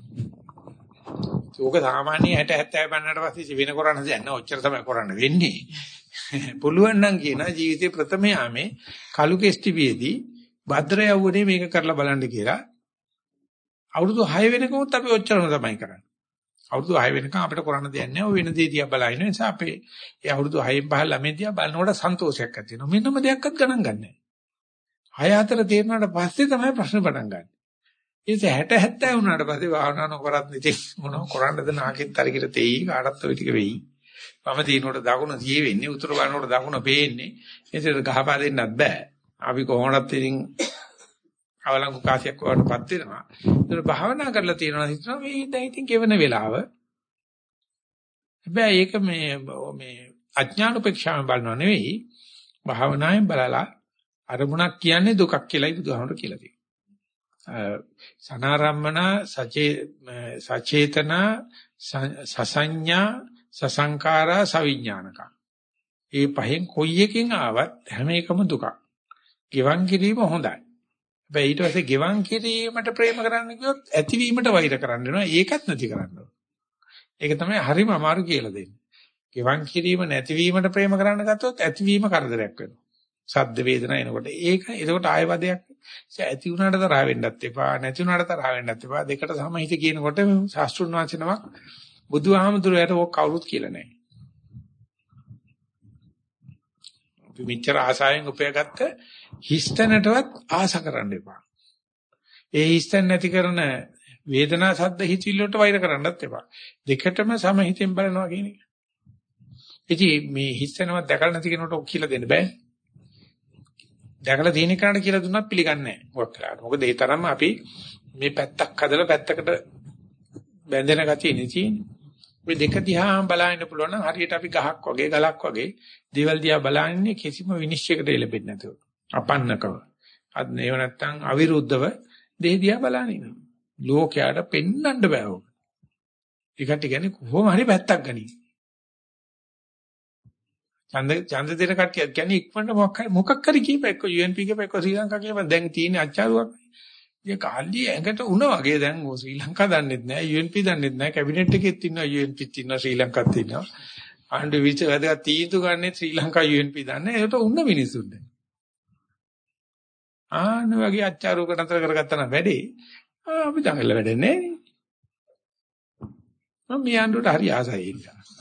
ඕක සාමාන්‍ය 60 70 බන්නට පස්සේ වෙන කරන්න දෙයක් නැහැ. ඔච්චර තමයි කරන්න වෙන්නේ. පුළුවන් නම් කියන ජීවිතේ ප්‍රථම යාමේ කලු කෙස්ටිවියේදී භද්‍ර යවුනේ මේක කරලා බලන්න කියලා. අවුරුදු 6 වෙනකමුත් අපි ඔච්චරම තමයි කරන්නේ. අවුරුදු 6 වෙනකම් අපිට කරන්න දෙයක් නැහැ. ඔය වෙන දේ දිහා බලන නිසා අපේ ඒ අවුරුදු 6න් 5 ළමයි දිහා බලනකොට සන්තෝෂයක් ඇති වෙනවා. මෙන්නම දෙයක්වත් ගණන් ගන්නෑ. 6 4 තේරුණාට පස්සේ තමයි ප්‍රශ්න පටන් ගන්න. ඒ 60 70 වුණාට පස්සේ භාවනා නොකරත් ඉතින් මොනව කරන්නද නාකිට තරකිට තෙයි කාටත් ඔය ටික වෙයි. වම තිනකොට දකුණ සියේ වෙන්නේ උතුර බලනකොට දකුණ පේන්නේ. ඒකට ගහපා දෙන්නත් බෑ. අපි කොහොමවත් ඉතින් අවලංගු කාසියක් වඩටපත් වෙනවා. ඒක භාවනා කරලා තියෙනවා හිතනවා මේ දැන් ඉතින් ගෙවන වෙලාව. හැබැයි ඒක මේ අඥාන උපේක්ෂාවෙන් බලනවා නෙවෙයි. භාවනාවෙන් බලලා අරමුණක් කියන්නේ දුකක් කියලායි බුදුහාමුදුරු කියලා තියෙනවා. සනාරම්මන සචේතන සසඤ්ඤා සසංකාරා සවිඥානික. මේ පහෙන් කොයි එකකින් ආවත් හැම එකම දුකක්. ගෙවන් කිරීම හොඳයි. හැබැයි ඊට පස්සේ ගෙවන් කිරීමට ප්‍රේම කරන්න කිව්වොත් ඇතිවීමට වෛර කරන්න වෙනවා. ඒකත් නැති කරන්න ඕන. ඒක තමයි හරිම අමාරු කියලා දෙන්නේ. ගෙවන් කිරීම නැතිවීමට ප්‍රේම කරන්න ගත්තොත් ඇතිවීම කරදරයක් වෙනවා. සද්ද වේදනා එනකොට ඒක එතකොට ආයවදයක් ඇති වුණාට තරහ වෙන්නත් එපා නැති වුණාට තරහ වෙන්නත් එපා දෙකට සමහිත කියනකොට ශාස්ත්‍රුන් වහන්සේනමක් බුදුහාමුදුරුවෝ ඕක කවුරුත් කියලා නැහැ. අපි මෙච්චර ආසාවෙන් උපයාගත්ත හිස්තැනටවත් ආස කරන්න එපා. ඒ හිස්තැන නැති කරන වේදනා සද්ද හිතිවිල්ල වලට වෛර කරන්නත් එපා. දෙකටම සමහිතෙන් බලනවා කියන එක. ඉතින් මේ හිස්තැනවත් දැකලා නැති කෙනෙකුට ඔක් කියලා දෙන්න බෑ. දැකලා තියෙන කෙනාට කියලා දුන්නත් පිළිගන්නේ නැහැ. මොකක් කරාද? මොකද ඒ තරම්ම අපි මේ පැත්තක් හදලා පැත්තකට බැඳෙන ගතිය නෙතිනේ. මේ දෙක දිහා බලන්න පුළුවන් නම් හරියට අපි ගහක් වගේ ගලක් වගේ දේවල් දිහා බලන්නේ කිසිම විනිශ්චයකට එළඹෙන්නේ නැතුව. අපන්නකව. අද නේව නැත්තම් අවිරුද්ධව දෙහ දිහා බලන ඉන්නවා. ලෝකයට පෙන්වන්න බෑ ඕක. ඒකට කියන්නේ කොහොම හරි පැත්තක් ගනි. ඡන්ද දෙන කට්ටිය කියන්නේ ඉක්මනට මොකක් හරි කියපෙක UNP කියපෙක ශ්‍රී ලංකා කියපෙ දැන් තියෙන අච්චාරුවක්. ඒ කාල්ලි ඇඟට උණ වගේ දැන් ඕ ශ්‍රී ලංකා දන්නෙත් නෑ UNP දන්නෙත් නෑ කැබිනට් එකෙත් ඉන්නවා UNPත් ඉන්නවා ශ්‍රී ලංකාත් ඉන්නවා. ආණ්ඩු විච වැඩ තීන්දුව ගන්නෙ ශ්‍රී ලංකා UNP දන්නේ. ඒකට උණ මිනිසුන් දැන්. ආන වගේ අච්චාරුවකට අතර කරගත්තා නම් වැඩේ අපි දඟල වැඩන්නේ නෑනේ. මම මේ ආණ්ඩුවට හරි ආසයි ඒක.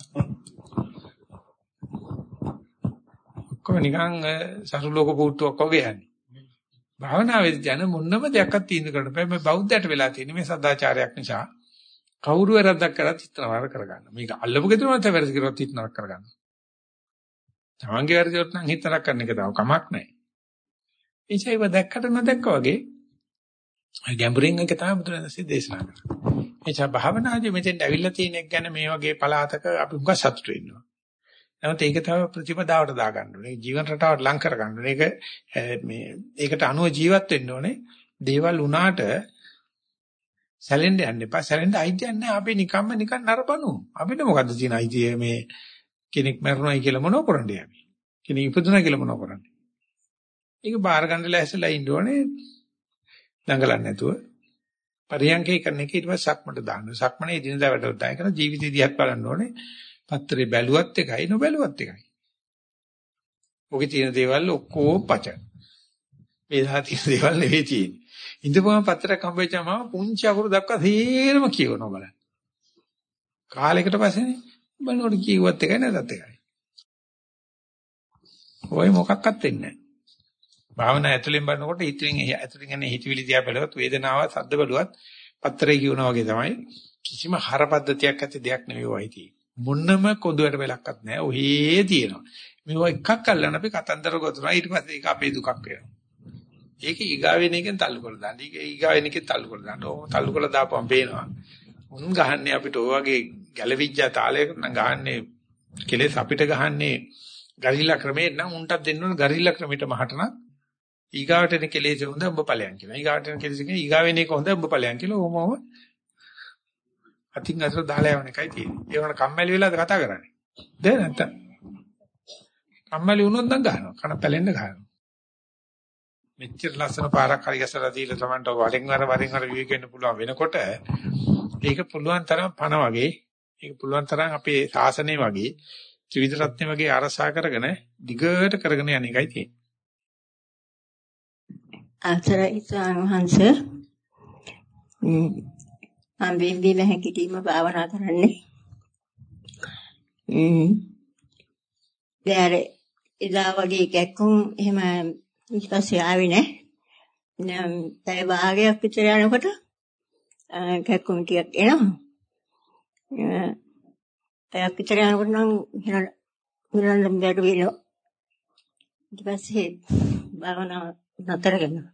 කොහොම නිකන් සරුලෝක පුට්ටුවක් වගේ යන්නේ. භාවනාවේදී යන මොනම දෙයක්වත් තීන්දුව කරන්න බෑ. මේ බෞද්ධයට වෙලා තියෙන මේ සදාචාරයක් නිසා කවුරු වැරද්දක් කරත් හිතනවාර කරගන්න. මේක අල්ලපු ගෙදර මත වැරදි කරොත් හිතනවාර කරගන්න. තමන්ගේ වැරදිවත් නම් හිතනක් කරන එක තව කමක් නැහැ. ඒචයිව දැක්කට නොදැක්කා වගේ ගැඹුරින් එක තමයි බුදුරජාණන්සේ දේශනා කරන්නේ. එචා භාවනාදී මෙතෙන්ට ඇවිල්ලා තියෙන එක ගැන මේ වගේ පළාතක අපි උගා සතුටු වෙනවා. නැවත ඒක තමයි ප්‍රතිපදාවට දාගන්න ඕනේ. ජීවන රටාවට ලං කරගන්න ඕනේ. ඒක මේ ඒකට අනුව ජීවත් වෙන්න ඕනේ. දේවල් උනාට සැලෙන්න යන්න එපා. සැලෙන්න අයිතියක් නැහැ. අපි නිකන් නරපණු. අපිට මොකද්ද තියෙන අයිතිය මේ කෙනෙක් මරණයි කියලා මොනව කරන්නේ අපි? කෙනෙක් ඉපදුනා කියලා මොනව කරන්නේ? ඒක බාර ගන්න ලැහැස්තිලා ඉන්න ඕනේ. දඟලන්නේ නැතුව. පරියන්කේ කරන එක ඊට පස්සේ සක්මට දාන්න. සක්මනේ දිනදා වැඩට දායි කරන ජීවිතය දිහත් බලන්න ඕනේ. පත්‍රේ බැලුවත් එකයි නොබැලුවත් එකයි. ඔකේ තියෙන දේවල් ඔක්කොම පච. මේ දා තියෙන දේවල් නෙවෙයි තියෙන්නේ. ඉඳපුවම පත්‍රයක් හම්බෙච්චම පුංචි අකුරු දක්වා තේරම කියවනවා බලන්න. කාලයකට පස්සේනේ බලනකොට කියුවත් එකයි නැතත් එකයි. ඔය මොකක්වත් වෙන්නේ නැහැ. භාවනා ඇතුලෙන් බලනකොට ඇතුලෙන් එන්නේ හිතවිලි දිහා බලවත් වේදනාව සද්ද බලවත් පත්‍රේ කියවනවා වගේ තමයි. කිසිම හර පද්ධතියක් ඇති දෙයක් නෙවෙයි වයි තියෙන්නේ. මොන්නම කොදුවට වෙලක්වත් නැහැ. ඔහේ තියෙනවා. මේවා එකක් අල්ලන්න අපි කතන්දර ගොතනවා. ඊට පස්සේ ඒක අපේ දුකක් වෙනවා. ඒක ඊගාවෙන එකෙන් තල්ලු කරලා දාන්න. ඒක ඊගාවෙන එකෙන් තල්ලු කරලා දාන්න. ඕම තල්ලු කරලා දාපුවම පේනවා. උන් ගහන්නේ අපිට ඔය වගේ ගැලවිච්ච තාලයකට නම් ගහන්නේ කෙලෙස් අපිට ගහන්නේ ගරිල්ලා ක්‍රමයෙන් නම් උන්ටත් දෙන්න ඕන ගරිල්ලා ක්‍රමයට මහටන ඊගාවට එන කෙලෙස් හොඳ ඔබ ඵලයන් කියනවා. ඊගාවට එන කෙලෙස් කියන ඊගාවෙන එක හොඳ ඔබ ඵලයන් කියලා ඕමම අතින් අතට දාලා යවන එකයි තියෙන්නේ. ඒ වුණා කම්මැලි වෙලාද කතා කරන්නේ. දැන් නැත්තම් කම්මැලි වුණොත් නම් ගහනවා. කන පැලෙන්න ගහනවා. මෙච්චර ලස්සන පාරක් හරි ගැසලා දීලා Tamanට වරින් වර විවේක වෙන්න පුළුවන් වෙනකොට ඒක පුළුවන් තරම් පණ වගේ ඒක පුළුවන් තරම් අපේ ශාසනය වගේ ත්‍රිවිධ රත්න වගේ අරසා කරගෙන දිගට කරගෙන යන එකයි තියෙන්නේ. ආචාර්ය ස්වාමීන් මම බිම්බීම හැකිටීම භාවනා කරන්නේ. දැන් එදා වගේ කැක්කුම් එහෙම ඊපස්සේ ආවේ නැහැ. දැන් පැය භාගයක් විතර යනකොට කැක්කුම් ටිකක් එනවා. පැයක් විතර යනකොට නම් හිරන්න බැරි වෙනවා. ඊට පස්සේ භාවනාව නතර කරනවා.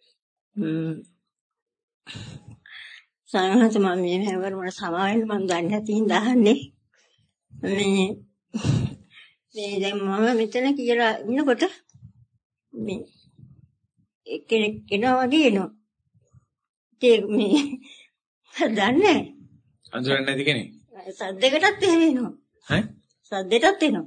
සාමාන්‍යයෙන් මම මේ හැවරම සමාවෙන්න මම දන්නේ නැති හින්දා අහන්නේ. මේ දැන් මම මෙතන කියලා ඉන්නකොට මේ එක්කෙනෙක් එනවා වගේ එනවා. ඒක මේ දන්නේ අඳුරන්නේ නැති කෙනෙක්. සද්දයකටත් එහෙම එනවා. ඈ? සද්දයටත් එනවා.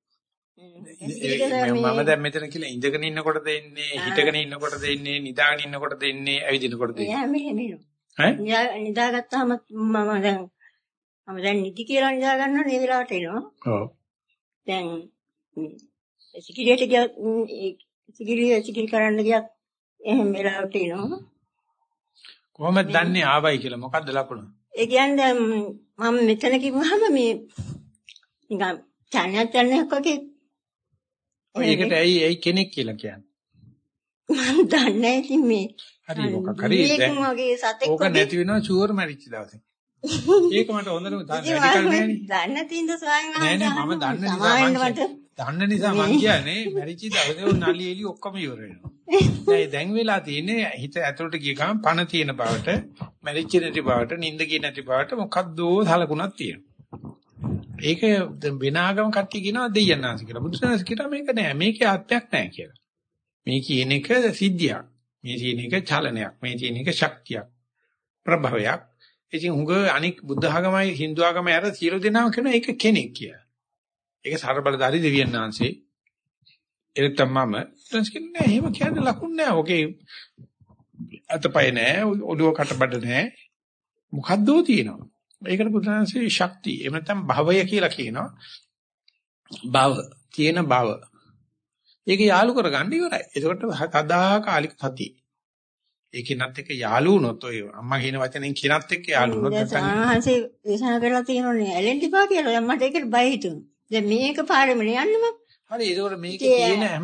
මම දැන් මෙතන කියලා ඉඳගෙන ඉන්නකොටද එන්නේ, හිටගෙන ඉන්නකොටද එන්නේ, නිදාගෙන ඉන්නකොටද එන්නේ, ඇවිදිනකොටද එන්නේ. එයා මෙහෙම එනවා. ඈ? නිදාගත්තාම මම දැන් නිදි කියලා නිදා ගන්නවා මේ වෙලාවට එනවා. ඔව්. දැන් සිකිරියට ගියත් සිකිරි කරන්න ගියත් එහෙම වෙලාවට එනවා. කොහොමද දන්නේ ආවයි කියලා? මොකද්ද ලකුණ? ඒ කියන්නේ මම මෙතන කිව්වහම මේ නිකන් චන්නයක් වගේ. ඔය ඒකට ඇයි කෙනෙක් කියලා කියන්නේ? මම දන්නේ ඉතින් මේ හරි මොකක් හරි දැන් ඕක නැති වෙනවා ෂුවර් මැරිච්ච දවසේ. ඒක මට හොඳටම වැඩි කල් නෑනේ. දන්න තින්ද ස්වාමීන් වහන්සේ. නෑ මම දන්න නිසා මම කියන්නේ මැරිච්ච දවසේ උන් නලි එලි ඔක්කොම ඉවර වෙනවා. දැන් වෙලා තියෙන්නේ හිත ඇතුළට ගිය ගමන් පණ තියෙන බවට, මැරිච්ච නැති බවට, නිින්ද ගියේ නැති බවට මොකද්දෝ සලකුණක් තියෙනවා. ඒක වෙනාගම කට්ටිය කියනවා දෙයයන්ාසි කියලා. බුදුසසුන කියනවා මේක නෑ. මේකේ ආත්මයක් නෑ කියලා. මේ කියන එක සිද්ධියක්. මේ කියන එක චලනයක්. මේ කියන එක ශක්තියක්. ප්‍රභවයක්. ඉතින් හුඟ අනික් බුද්ධ ආගමයි හින්දු ආගමයි අර සියලු දෙනාම කියන එක කෙනෙක් කියලා. ඒක සර්බලධාරී දෙවියන් වහන්සේ. ඒක තමයි ඊට කියන්නේ එහෙම කියන්න ලකුණු නෑ. ඔකේ අතපය නෑ, ඔළුව කටබඩ නෑ. මොකද්දෝ තියෙනවා. ඒකට බුදුහන්සේ ශක්තිය. එහෙම නැත්නම් භවය කියලා කියනවා. භව තියෙන භව. ඒක යාලු කරගන්න ඉවරයි. ඒකට සදාකාලික සතිය. ඒකිනත් එක්ක යාලු වුණොත් ඔය අම්මා කියන වචනෙන් කිනත් එක්ක යාලු වුණොත් නැත්නම් ආහන්සේ දේශනා කරලා තියෙනෝනේ ඇලෙන්ටිපා කියලා. දැන් මට ඒකට බය හිතුණා. දැන් මේක පාරෙම යන්නම. හරි ඒකට මේකේ තියෙන හැම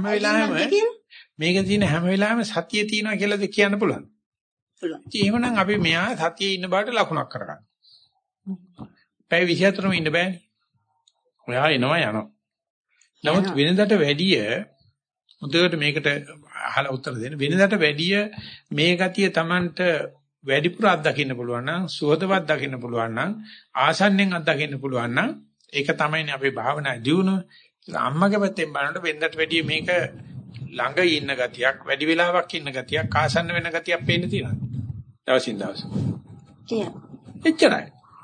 වෙලාවෙම සතිය තියෙනවා කියලාද කියන්න පුළුවන්. පුළුවන්. ඉතින් එහෙමනම් අපි මෙයා සතියේ ඉන්න බාට ලකුණක් කරගන්න. පැය 24ම ඉන්න බෑනේ. ඔයා එනවා යනවා. නමුත් වෙනදට වැඩිය මුදවට මේකට අහලා උත්තර දෙන්න. වෙනදට වැඩිය මේ ගතිය Tamanට වැඩිපුර අත්දකින්න පුළුවන් නම්, සුවදවත් දකින්න පුළුවන් නම්, ආසන්නෙන් අත්දකින්න පුළුවන් නම් ඒක තමයි අපේ භාවනා දියුණුව. අම්මගේ පැත්තෙන් බලනකොට වෙනදට වැඩිය මේක ළඟ ඉන්න ගතියක්, වැඩි වෙලාවක් ඉන්න ගතියක්, ආසන්න වෙන ගතියක් පේන්න තියෙනවා. දවසින් දවස. එච්චරයි.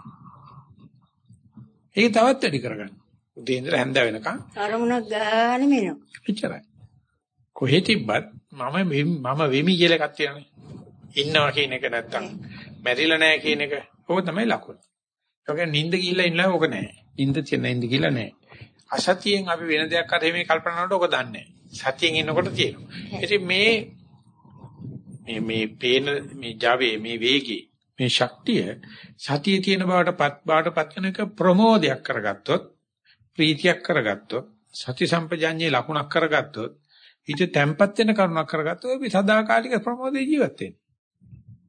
ඒක තවත් වැඩි කරගන්න. උදේ ඉඳලා හැන්ද වෙනකන් අරමුණක් ගානේ මෙනවා. එච්චරයි. කොහෙ තිබ්බත් මම වෙමි කියලා එකක් තියෙනනේ. ඉන්නවා කියන එක නැත්තම් මැරිලා නැහැ කියන එක. ඕක තමයි ලකුණ. ඒ කියන්නේ නිින්ද ගිහිල්ලා ඉන්නලා ඕක නැහැ. නිින්ද තියෙන නිින්ද ගිහිල්ලා නැහැ. අසතියෙන් අපි වෙන දෙයක් කරේ මේ කල්පනා කරනකොට ඕක දන්නේ නැහැ. සතියෙන් ඉන්නකොට තියෙනවා. ඉතින් මේ පේන මේ Java මේ වේගී මේ ශක්තිය සතියේ තියෙන බවටපත් වෙන එක ප්‍රමෝදයක් කරගත්තොත්, ප්‍රීතියක් කරගත්තොත්, සති සම්පජාඤ්ඤේ ලකුණක් කරගත්තොත්, ඊට තැම්පත් වෙන කරුණක් කරගත්තොත් අපි සදාකාලික ප්‍රමෝදේ ජීවත් වෙනවා.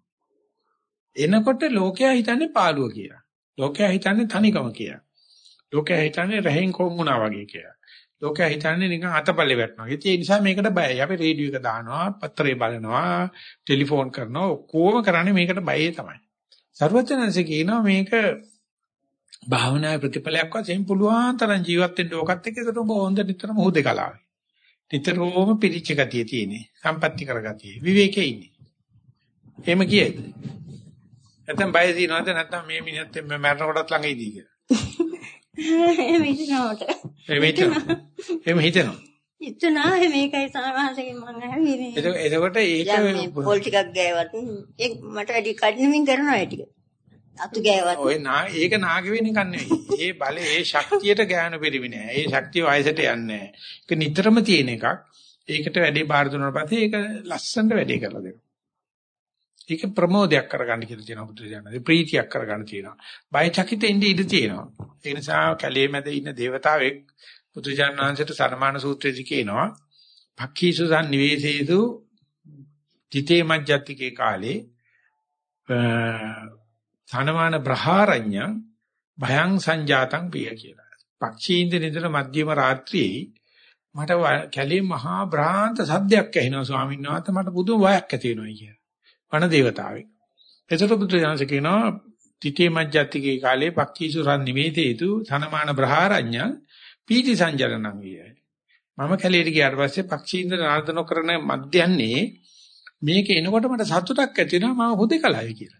එනකොට ලෝකයා හිතන්නේ පාළුව කියලා. ලෝකයා හිතන්නේ තනිකම කියලා. ලෝකයා හිතන්නේ රහෙන් කොම්ුණා වගේ කියලා. ලෝකයා හිතන්නේ නිකන් අතපල්ලේ වැටෙනවා. ඒ නිසා මේකට බයයි. අපි රේඩියෝ එක දානවා, පත්තරේ බලනවා, ටෙලිෆෝන් කරනවා, ඔක්කොම කරන්නේ මේකට බයයි තමයි. සර්වඥාන්සේ කියනවා මේක භාවනාවේ ප්‍රතිඵලයක් වශයෙන් පුළුවන් තරම් ජීවත් වෙන්න ඕකත් එක්ක ඒක ඔබ හොඳ නිතරම හුදේකලාවේ. නිතරම පිරිච්ච ගතිය තියෙන්නේ. සම්පත්‍ති කරගතිය. විවේකයේ ඉන්නේ. එහෙම කියේද? නැත්නම් බය දිනවද නැත්නම් මේ මිනිහත් මේ මරණ කොටත් ළඟ ඉදී කියලා. එහෙම හිතනවට. එහෙම හිතනවා. හිතනවා මේකයි සාමාන්‍යයෙන් මම ඇහුවේ මේ. එතකොට ඒක පොල් ටිකක් ගෑවත් ඒක මට වැඩි කඩනමින් කරනවා ඒ ටික. අතු ගෑවත්. ඔය ඒක නාග වෙන එක නෙවෙයි. ඒ බලේ ඒ ශක්තියට ගෑනු පිළිවි නෑ. ඒ ශක්තිය වයසට යන්නේ නෑ. ඒක නිතරම තියෙන එකක්. ඒකට වැඩේ බාර දුන්නාට පස්සේ ඒක ලස්සනට වැඩේ කරලා දෙනවා. ඒක ප්‍රමෝදයක් කරගන්න කියලා තියෙනවා බුදුරජාණන්. ප්‍රීතියක් කරගන්න තියෙනවා. බය චකිතෙ ඉඳ ඉඳ තියෙනවා. ඒ නිසා කැලේ මැද ඉන්න දේවතාවෙක් බුදුරජාණන් වහන්සේට සරමාන සූත්‍රයේදී කියනවා පක්ඛීසු සම්නිවේසේසු තිතේ මජ්ජත්තිකේ කාලේ ධනමාන බ්‍රහාරඤ්ඤ භයං සංජාතං පිය කියලා. පක්ෂීන්ද නිතර මධ්‍යම රාත්‍රියේ මට කැලේ මහා බ්‍රාන්ත සද්දයක් ඇහෙනවා ස්වාමීන් වහන්සේ මට පුදුම වයක් ඇති වෙනවා කියලා. වන දේවතාවෙක්. එතකොට බුදුරජාණන් කියනවා තිතේ මජ්ජත්තිකේ කාලේ පක්ඛීසු සම්නිවේසේසු ධනමාන බ්‍රහාරඤ්ඤ පීති සංජලනං විය. මම කැලේට ගියාට පස්සේ පක්ෂීන්ද නාර්දන කරන මධ්‍යන්නේ මේක එනකොට මට සතුටක් ඇති වෙනවා මම හුදේකලාවේ කියලා.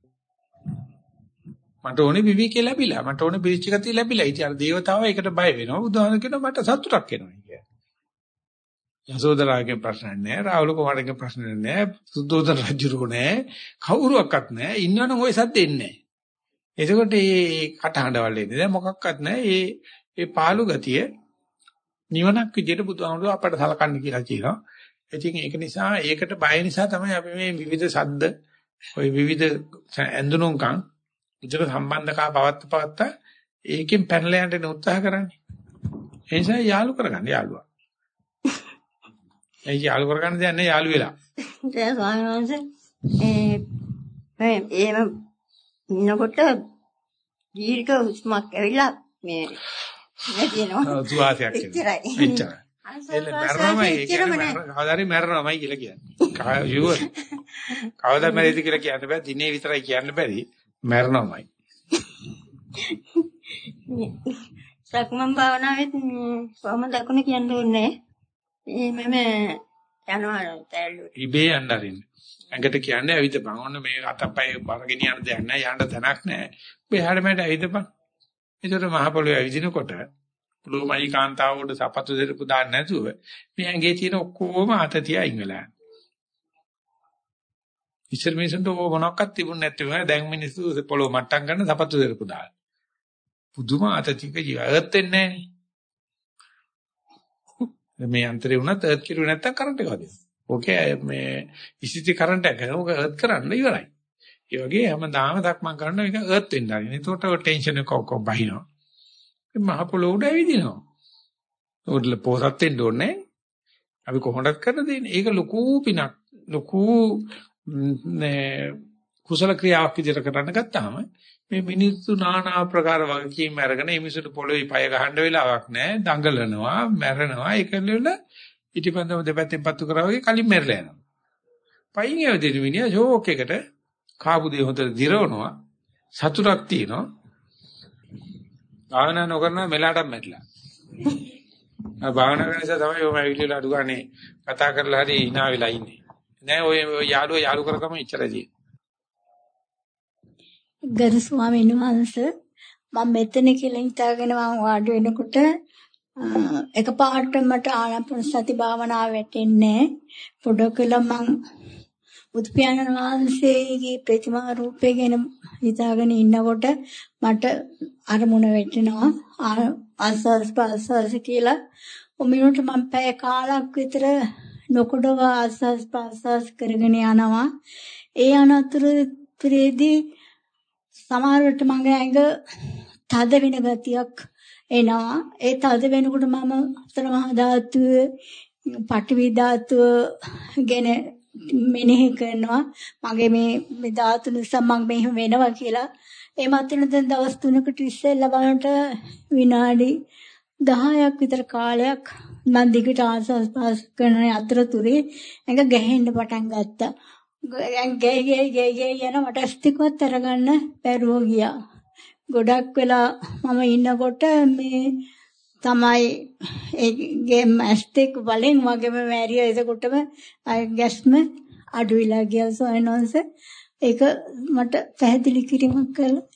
මට ඕනේ විවිකේ ලැබිලා මට ඕනේ පිරිච්ච ගතිය ලැබිලා. ඉතින් අර දේවතාවා ඒකට බය වෙනවා. බුදුහාම කියනවා මට සතුටක් එනවා කියලා. යසෝදරාගේ ප්‍රශ්න නැහැ, රාහුල කුමාරගේ ප්‍රශ්න නැහැ, සුද්ධෝදන රජුරෝ නැහැ, කවුරුවක්වත් නැහැ. ඉන්නවනම් ওই සද්ද එන්නේ නැහැ. එතකොට මේ කටහඬවල් එන්නේ නැහැ මොකක්වත් නැහැ. ඒ පාළු ගතිය නිවනක් විදියට බුදුහාමුදුර අපට සලකන්න කියලා කියනවා. ඉතින් ඒක නිසා ඒකට බය නිසා තමයි අපි මේ විවිධ සද්ද, ওই විවිධ ඇඳුනුම්කම් විතර සම්බන්ධකම් පවත්ත ඒකෙන් පැනලා යන්න උත්සාහ කරන්නේ. ඒ නිසා යාළු කරගන්න යාළුවා. ඒ යාළු කරගන්න දෙයක් නෑ යාළු වෙලා. දැන් ස්වාමීන් වහන්සේ එහෙම ඉන්නකොට දීර්ඝ හුස්මක් ඇවිල්ලා මේ නැතිනවා. සුවාසයක් එනවා. එච්චරයි. එළ මරණමයි කවදාරි මරණමයි කියලා කියන්නේ. යුවර්. කවදා මැරෙයිද කියලා කියන්න බෑ. දිනේ විතරයි කියන්න බැරි. මරණමයි. සක්මන් භාවනාවෙත් කොහොම දකුණ කියන්න ඕනේ. මම යනවා තැල්ලු. ඉබේ යන්න අරින්න. ඇඟට කියන්නේ ඇවිදපන්. ඔන්න මේ අතපය බරගෙන යන දෙයක් නෑ. යන්න තැනක් නෑ. ඔබ එහාට මෙහාට ඇවිදපන්. ඒතර මහ පොළොවේ ඇවිදිනකොට පුළොමයි කාන්තාව උඩ සපත්තු දෙරපු දාන්න නැතුව මේ ඇඟේ තියෙන ඔක්කොම අතතිය අයින් වෙලා යනවා. ඉස්සර මිනිස්සුන්ට ඕක මොනක්වත් තිබුණ නැත්නම් දැන් මිනිස්සු පොළොව මට්ටම් ගන්න සපත්තු දෙරපු දාන. පුදුම අතතියක ජීවත් වෙන්නේ නැහැ. මේ අන්තරේ වුණත් අර්ත් කිරුවේ නැත්තම් කරන්ට් එක වදිනවා. ඕකේ මේ ඉසිති කරන්ට් එක ඕක අර්ත් කරන්න ඉවරයි. ඒ වගේ හැමදාම දක්මන් කරන එක අර්ත් වෙන්න ආරින. ඒකට ඔය ටෙන්ෂන් එක ඔක්කොම බහිනවා. මහ පොළොව උඩ ඇවිදිනවා. උඩ පොසත් වෙන්න ඕනේ. අපි කොහොමද කරන දෙන්නේ? ඒක ලොකු පිනක්. ලොකු කුසල ක්‍රියාවක් විදිහට කරන්න ගත්තාම මේ මිනිස්සු নানা ආකාර වගකීම් අරගෙන මේ මිනිස්සුන්ට පොළොවේ පය ගහන්න වෙලාවක් නැහැ. දඟලනවා, මැරෙනවා. ඒකවල ඉටිපන්දම දෙපැත්තෙන් පත්තු කරා වගේ කලින් මැරලා යනවා. පයින් යවදින මිනිහා ෂෝක් එකට කාපු දේ හොඳට දිරවනවා. සතුටක් තියෙනවා. භාවනා නොකරන මෙලාටම මැරිලා. භාවනා කරන නිසා තමයි ඔය ඇවිල්ලා අඩු ගානේ කතා කරලා හරි hina වෙලා ඉන්නේ. නෑ ඔය යාළු කරගම ඉච්චරදී. ගරු ස්වාමීන් වහන්සේ මම මෙතන කියලා හිතාගෙන මම වාඩි වෙනකොට එකපාරට මට ආනාපාන සති භාවනාව වැටෙන්නේ පොඩකල මම බුදු පියාණන් වහන්සේගේ ප්‍රතිමා රූපය ගැන හිතාගෙන ඉන්නකොට මට අරමුණ වැටෙනවා ආස්වාස් පාස්වාස් කියලා ඔමිනුට මම පැය කාලක් විතර නොකොඩව ආස්වාස් පාස්වාස් කරගෙන යනවා ඒ අනතුරේදී සමහරවිට මගේ ඇඟ තද වෙන ගතියක් එනවා ඒ තද වෙනකොට මම අතන මහ ධාතුව පඨවි ධාතුව ගැන මෙනෙහි කරනවා මගේ මේ ධාතු නිසා මම මෙහෙම වෙනවා කියලා ඒ මතින දැන් දවස් 3කට ඉස්සෙල්ලා බලනට විනාඩි 10ක් විතර කාලයක් මම දිගට ආස්වාස් පාස් කරන අතරතුරේ එක ගැහෙන්න පටන් ගත්තා. ගේ යන මට ස්ටික්වත් අරගන්න බැරුව ගියා. ගොඩක් වෙලා මම ඉන්නකොට මේ තමයි ඒ ස්ටික් වලින් වගේම මෑරිය එතකොටම ගැස්ම අඩු වෙලා ගියා සෝයනොන්ස. ඒක මට පැහැදිලි කිරීමක් කළා.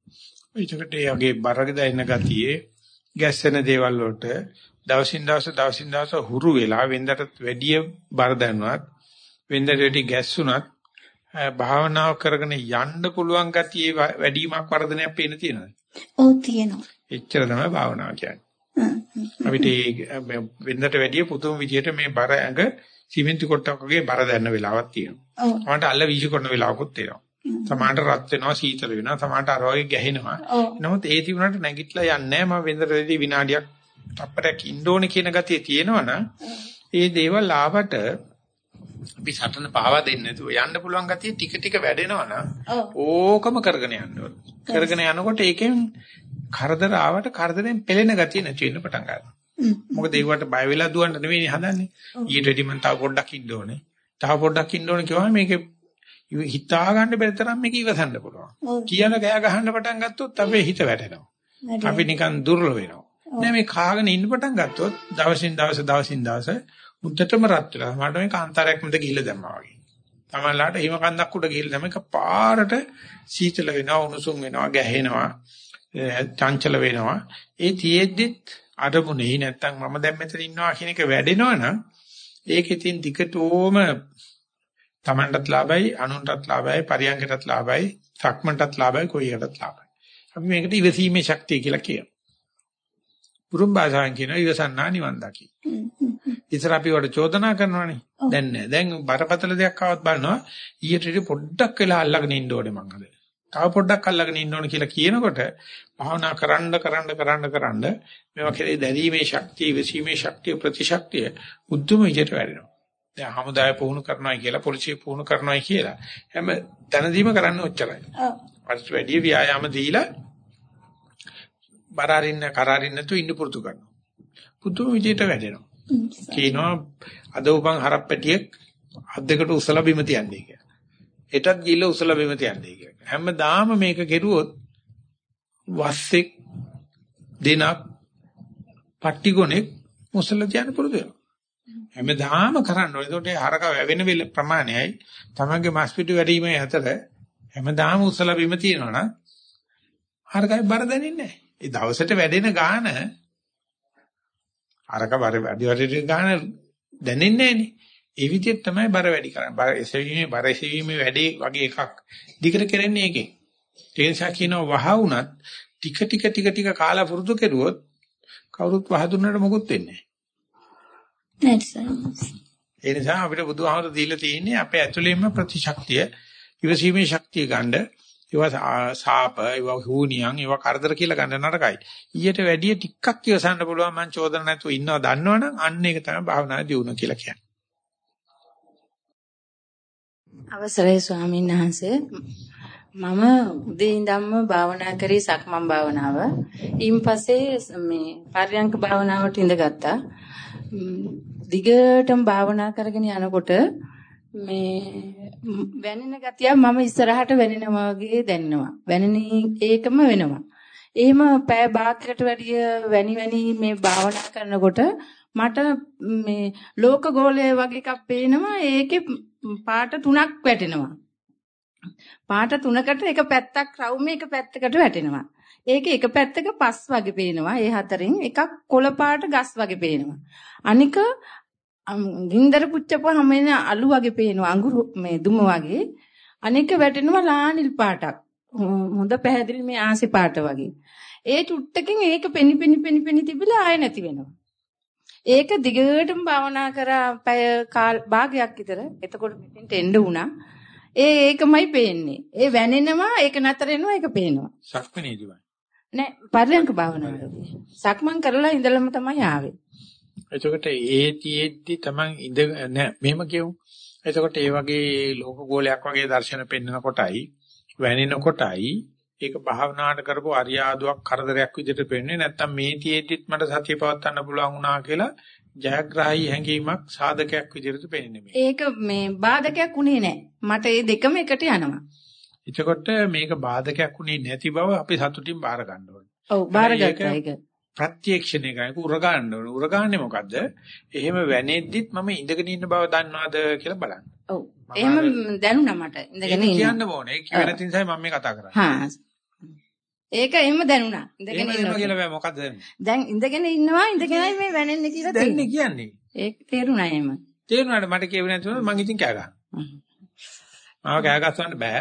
ඒකට යගේ බරක දැනෙන ගතියේ ගැස්සෙන දේවල් වලට දවසින් දවස හුරු වෙලා වෙන්දටත් වැඩිය බර දැනුණත් වෙන්දට වැඩි ගැස්සුණත් භාවනාව කරගෙන යන්න පුළුවන් ගතියේ වැඩිමක් වර්ධනයක් පේන තියෙනවා. ඔව් තියෙනවා. එච්චර තමයි භාවනාව කියන්නේ. අපිට වෙන්දට වැඩිය පුදුම විදියට මේ බර ඇඟ සිමෙන්ති කොටක් වගේ බර දැනන වෙලාවක් තියෙනවා. සමහරට අල්ල වීසි කරන වෙලාවකුත් තියෙනවා. සමහරට රත් වෙනවා, සීතල වෙනවා, සමහරට අර වගේ ගැහෙනවා. නමුත් ඒ තිබුණාට නැගිටලා යන්නේ නැහැ. මම වෙන්දට වැඩි විනාඩියක් අපරක් ඉන්න ඕනේ කියන ගතිය තියෙනවනම් ඒ දේවල් ආවට අපි සටන පාවා දෙන්නේ නැතුව යන්න පුළුවන් ගතිය ටික ටික වැඩෙනවනම් ඕකම කරගෙන යන්න ඕනේ. කරගෙන යනකොට ඒකෙන් කරදර ආවට කරදරෙන් පෙළෙන ගතිය නැති වෙන්න පටන් ගන්නවා. මොකද ඒවට බය වෙලා දුවන්න නෙවෙයි හදන්නේ. ඊට වැඩි මම තව පොඩ්ඩක් ඉන්න ඕනේ. තව පොඩ්ඩක් ඉන්න ඕනේ කියවම මේක හිතා ගන්න බැරි තරම් මේක ඉවසන්න පුළුවන්. කියන කෑ ගහන්න පටන් ගත්තොත් අපේ හිත වැටෙනවා. අපි නිකන් දුර්වල වෙනවා. නෑ මේ කාගෙන ඉන්න පටන් ගත්තොත් දවසින් දවස මුද්දටම රත් වෙලා මට මේ කාන්තාරයක් මැද ගිහිල්ලා දැම්මා වගේ. තමන්ලාට හිම කන්දක් උඩ ගිහිල්ලා දැම්ම එක පාරට සීතල වෙනවා, උණුසුම් වෙනවා, ගැහෙනවා, චංචල වෙනවා. ඒ තියෙද්දිත් අරමුණේ නැත්තම් මම දැන් මෙතන ඉන්නවා කියන එක වැඩෙනවනම් ඒකෙතින් ටිකටෝම තමන්ටත් ලාභයි, අනුන්ටත් ලාභයි, පරියන්කටත් ලාභයි, සක්මන්ටත් ලාභයි, කොයි එකටත් ලාභයි. අපි මේකට ඉවසීමේ ශක්තිය කියලා කියනවා. පුරුම් භාෂාවෙන් කියන ඉවසන්නා නිවන් දකි. ඉතින් අපි වල චෝදනා කරනවානේ. දැන් නෑ. දැන් බරපතල දෙයක් ආවත් බලනවා ඊට පොඩ්ඩක් වෙලා අල්ලගෙන ඉන්න ඕනේ මං අද. තව පොඩ්ඩක් අල්ලගෙන ඉන්න ඕනේ කියලා කියනකොට භාවනා කරන්න මේවා කෙරේ දැරීමේ ශක්තිය, ඉවසීමේ ශක්තිය, ප්‍රතිශක්තිය උද්දුම විදියට වැඩෙනවා. දැන් හමුදාය පුහුණු කරනවායි කියලා, පොලිසිය පුහුණු කරනවායි කියලා හැම දැනදීම කරන්න ඔච්චරයි. ඔව්. ඊට වැඩි ව්‍යායාම දීලා කරාරින්න නැතුව ඉන්න පුරුදු කරනවා. පුදුම විදියට වැඩෙනවා. කියනවා අද උපන් හරප්පැටියෙක් අත් දෙකට උසලා බිම තියන්නේ කියලා. හෙටත් ගිහලා උසලා බිම තියන්නේ කියලා. හැමදාම මේක කෙරුවොත් වස්සෙක් දිනක් පට්ටිගොනෙක් උසලා තියන්න පුරුදු වෙනවා. හැමදාම කරන්න ඕනේ. ඒකට හරක වැවෙන ප්‍රමාණයයි තමන්ගේ මස් පිටු වැඩිීමේ අතර හැමදාම උසලා බිම තියනවනම් හරකයි බර දැනෙන්නේ නැහැ. ඒ දවසට වැඩෙන ගාන අරක වැඩි ගාන දැනෙන්නේ නැහනේ. ඒ විදිහට තමයි බර වැඩි කරන්නේ. බර එසවීමේ වැඩේ වගේ එකක් දිගට කරන්නේ ඒකේ. ඒ නිසා කියනවා වහ වුණත් ටික කාලා පුරුදු කෙරුවොත් කවුරුත් වහ දුන්නට මොකුත් වෙන්නේ නැහැ. ඒ නිසා අපිට බුදුහාමර දීලා තියෙන්නේ අපේ ඇතුළේම ප්‍රතිශක්තිය, ඉවසීමේ ශක්තිය ගන්න. ඒවා සාප, ඒවා හුනියන්, ඒවා කරදර කියලා ගන්න නරකයි. ඊට වැඩිය ටිකක් ඉවසන්න පුළුවන් මං චෝදන නැතුව ඉන්නවා දන්නවනම් අන්න ඒක තමයි භාවනා දියුණුව කියලා කියන්නේ. අවසරයි ස්වාමීන් වහන්සේ. මම උදේ ඉඳන්ම භාවනා කරේ සක්මන් භාවනාව. ඊම්පස්සේ මේ පර්යංක භාවනාවට ඉඳගත්තා. දිගටම භාවනා කරගෙන යනකොට මේ වැනෙන ගතිය මම ඉස්සරහට වැනෙනවා වගේ දැනෙනවා. වැනෙන ඒකම වෙනවා. එහෙම පැය භාගයකට වැඩිය වැනි මේ භාවනා කරනකොට මට මේ ලෝක ගෝලය වගේ එකක් පේනවා. ඒකේ පාට තුනක් වැටෙනවා. පාට තුනකට එක පැත්තක් රවුමේ එක පැත්තකට වැටෙනවා. ඒකේ එක පැත්තක පස් වගේ පේනවා. ඒ හතරෙන් එකක් කොළ පාට ගස් වගේ පේනවා. අනික ගින්දර පුච්චපුවාම එන අලු වගේ පේනවා. අඟුරු මේ දුම වගේ. අනික වැටෙනවා ලානිල් පාටක්. හොඳ පැහැදිලි මේ ආසි පාට වගේ. ඒ චුට්ටකින් ඒක පෙනි තිබිලා ආය නැති වෙනවා. ඒක දිගටම භාවනා කරා පැය භාගයක් විතර. එතකොට මෙතෙන්ට එන්න වුණා. ඒකමයි පේන්නේ. ඒ වැනෙනවා, ඒක නතර වෙනවා, ඒක පේනවා. සක්මනේදී වань. නෑ, පරියංක භාවනාවේදී. සක්මන් කරලා ඉඳලම තමයි ආවේ. එතකොට ඒතිෙද්දි තමන් ඉඳ නෑ මෙහෙම කියමු. එතකොට ඒ වගේ ලෝක ගෝලයක් වගේ දර්ශන පෙන්වන කොටයි වැනෙන කොටයි ඒක භාවනාවට කරපු අරියාදුවක් කරදරයක් විදිහට පෙන්නේ නැත්තම් මේ තියේද්දිත් මට සතිය පවත්වන්න පුළුවන් වුණා කියලා ජයග්‍රාහී හැඟීමක් සාධකයක් විදිහට පෙන්නේ මේ. ඒක මේ බාධකයක් උනේ නැහැ. මට මේ දෙකම එකට යනවා. එතකොට මේක බාධකයක් උනේ නැති බව අපි සතුටින් බාර ගන්න ඕනේ. ඔව් බාරගත්තා ඒක. ප්‍රත්‍යක්ෂණය කරන්නේ උරගාන්න ඕනේ. උරගාන්නේ මොකද්ද? එහෙම වැනෙද්දිත් මම ඉඳගෙන ඉන්න බව දන්නවද කියලා බලන්න. ඔව්. එහෙම දැනුණා මට. ඉඳගෙන ඉන්න. කියන්න ඕනේ. ඒක වෙන තින්සයි මම මේ කතා කරන්නේ. හා. ඒක එහෙම දැනුණා. ඉඳගෙන ඉන්නවා කියලා මොකද්ද දැනෙන්නේ? දැන් ඉඳගෙන ඉන්නවා ඉඳගෙනයි මේ වැනෙන්නේ කියලා දැන්නේ කියන්නේ. ඒක තේරුණා එහෙම. තේරුණාට මට කියවෙන්නේ නැතුනොත් මං ඉතින් කෑ ගන්නවා. මාව කෑ ගස්සන්න බෑ.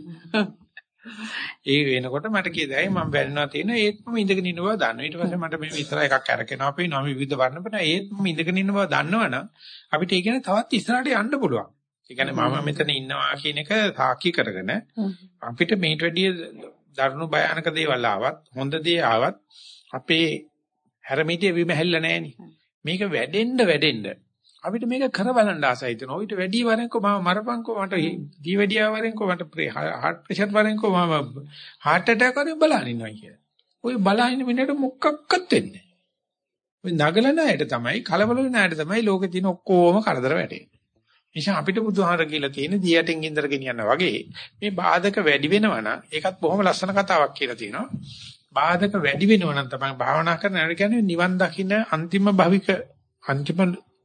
ඒ වෙනකොට මට කියදයි මම වැරෙනවා තියෙන ඒත් මම ඉඳගෙන ඉන්න බව දන්නවා. ඊට පස්සේ මට මේ විතර එකක් අරගෙනවා පේනවා විවිධ වර්ණ පේන ඒත් මම ඉඳගෙන ඉන්න බව දන්නවනම් අපිට ඒ කියන්නේ තවත් ඉස්සරහට යන්න පුළුවන්. ඒ කියන්නේ මම මෙතන ඉන්නවා කියන එක සාක්ෂි කරගෙන අපිට මේට වැඩිය දරුණු භයානක දේවල් ආවත් හොඳ දේ ආවත් අපේ හැරමිටිය විමහැල්ල නැහෙනි. මේක වැඩෙන්න අපිට මේක කර බලන්න ආසයි තියෙනවා. ඊට වැඩි වරෙන්කෝ මම මරපන්කෝ මට දී වැඩියා වරෙන්කෝ මට හાર્ට් ප්‍රෙෂර් වරෙන්කෝ මම හાર્ට් ඇටැක් වරෙන් බලන් ඉන්නවා කියලා. ඔය බලහින්න මිනිහට මොකක්වත් වෙන්නේ නැහැ. ඔය නගලන අයට තමයි කලබල වෙන අයට තමයි ලෝකේ තියෙන ඔක්කොම කරදර වැටෙන්නේ. නිසා අපිට බුදුහාර කියලා තියෙන දියටින් ඉන්දර ගෙනියනවා වගේ මේ බාධක වැඩි වෙනවා නම් ඒකත් බොහොම ලස්සන කතාවක් කියලා තියෙනවා. බාධක වැඩි වෙනවා නම් තමයි භාවනා කරන අය කියන්නේ නිවන් දකින්න අන්තිම භවික අන්තිම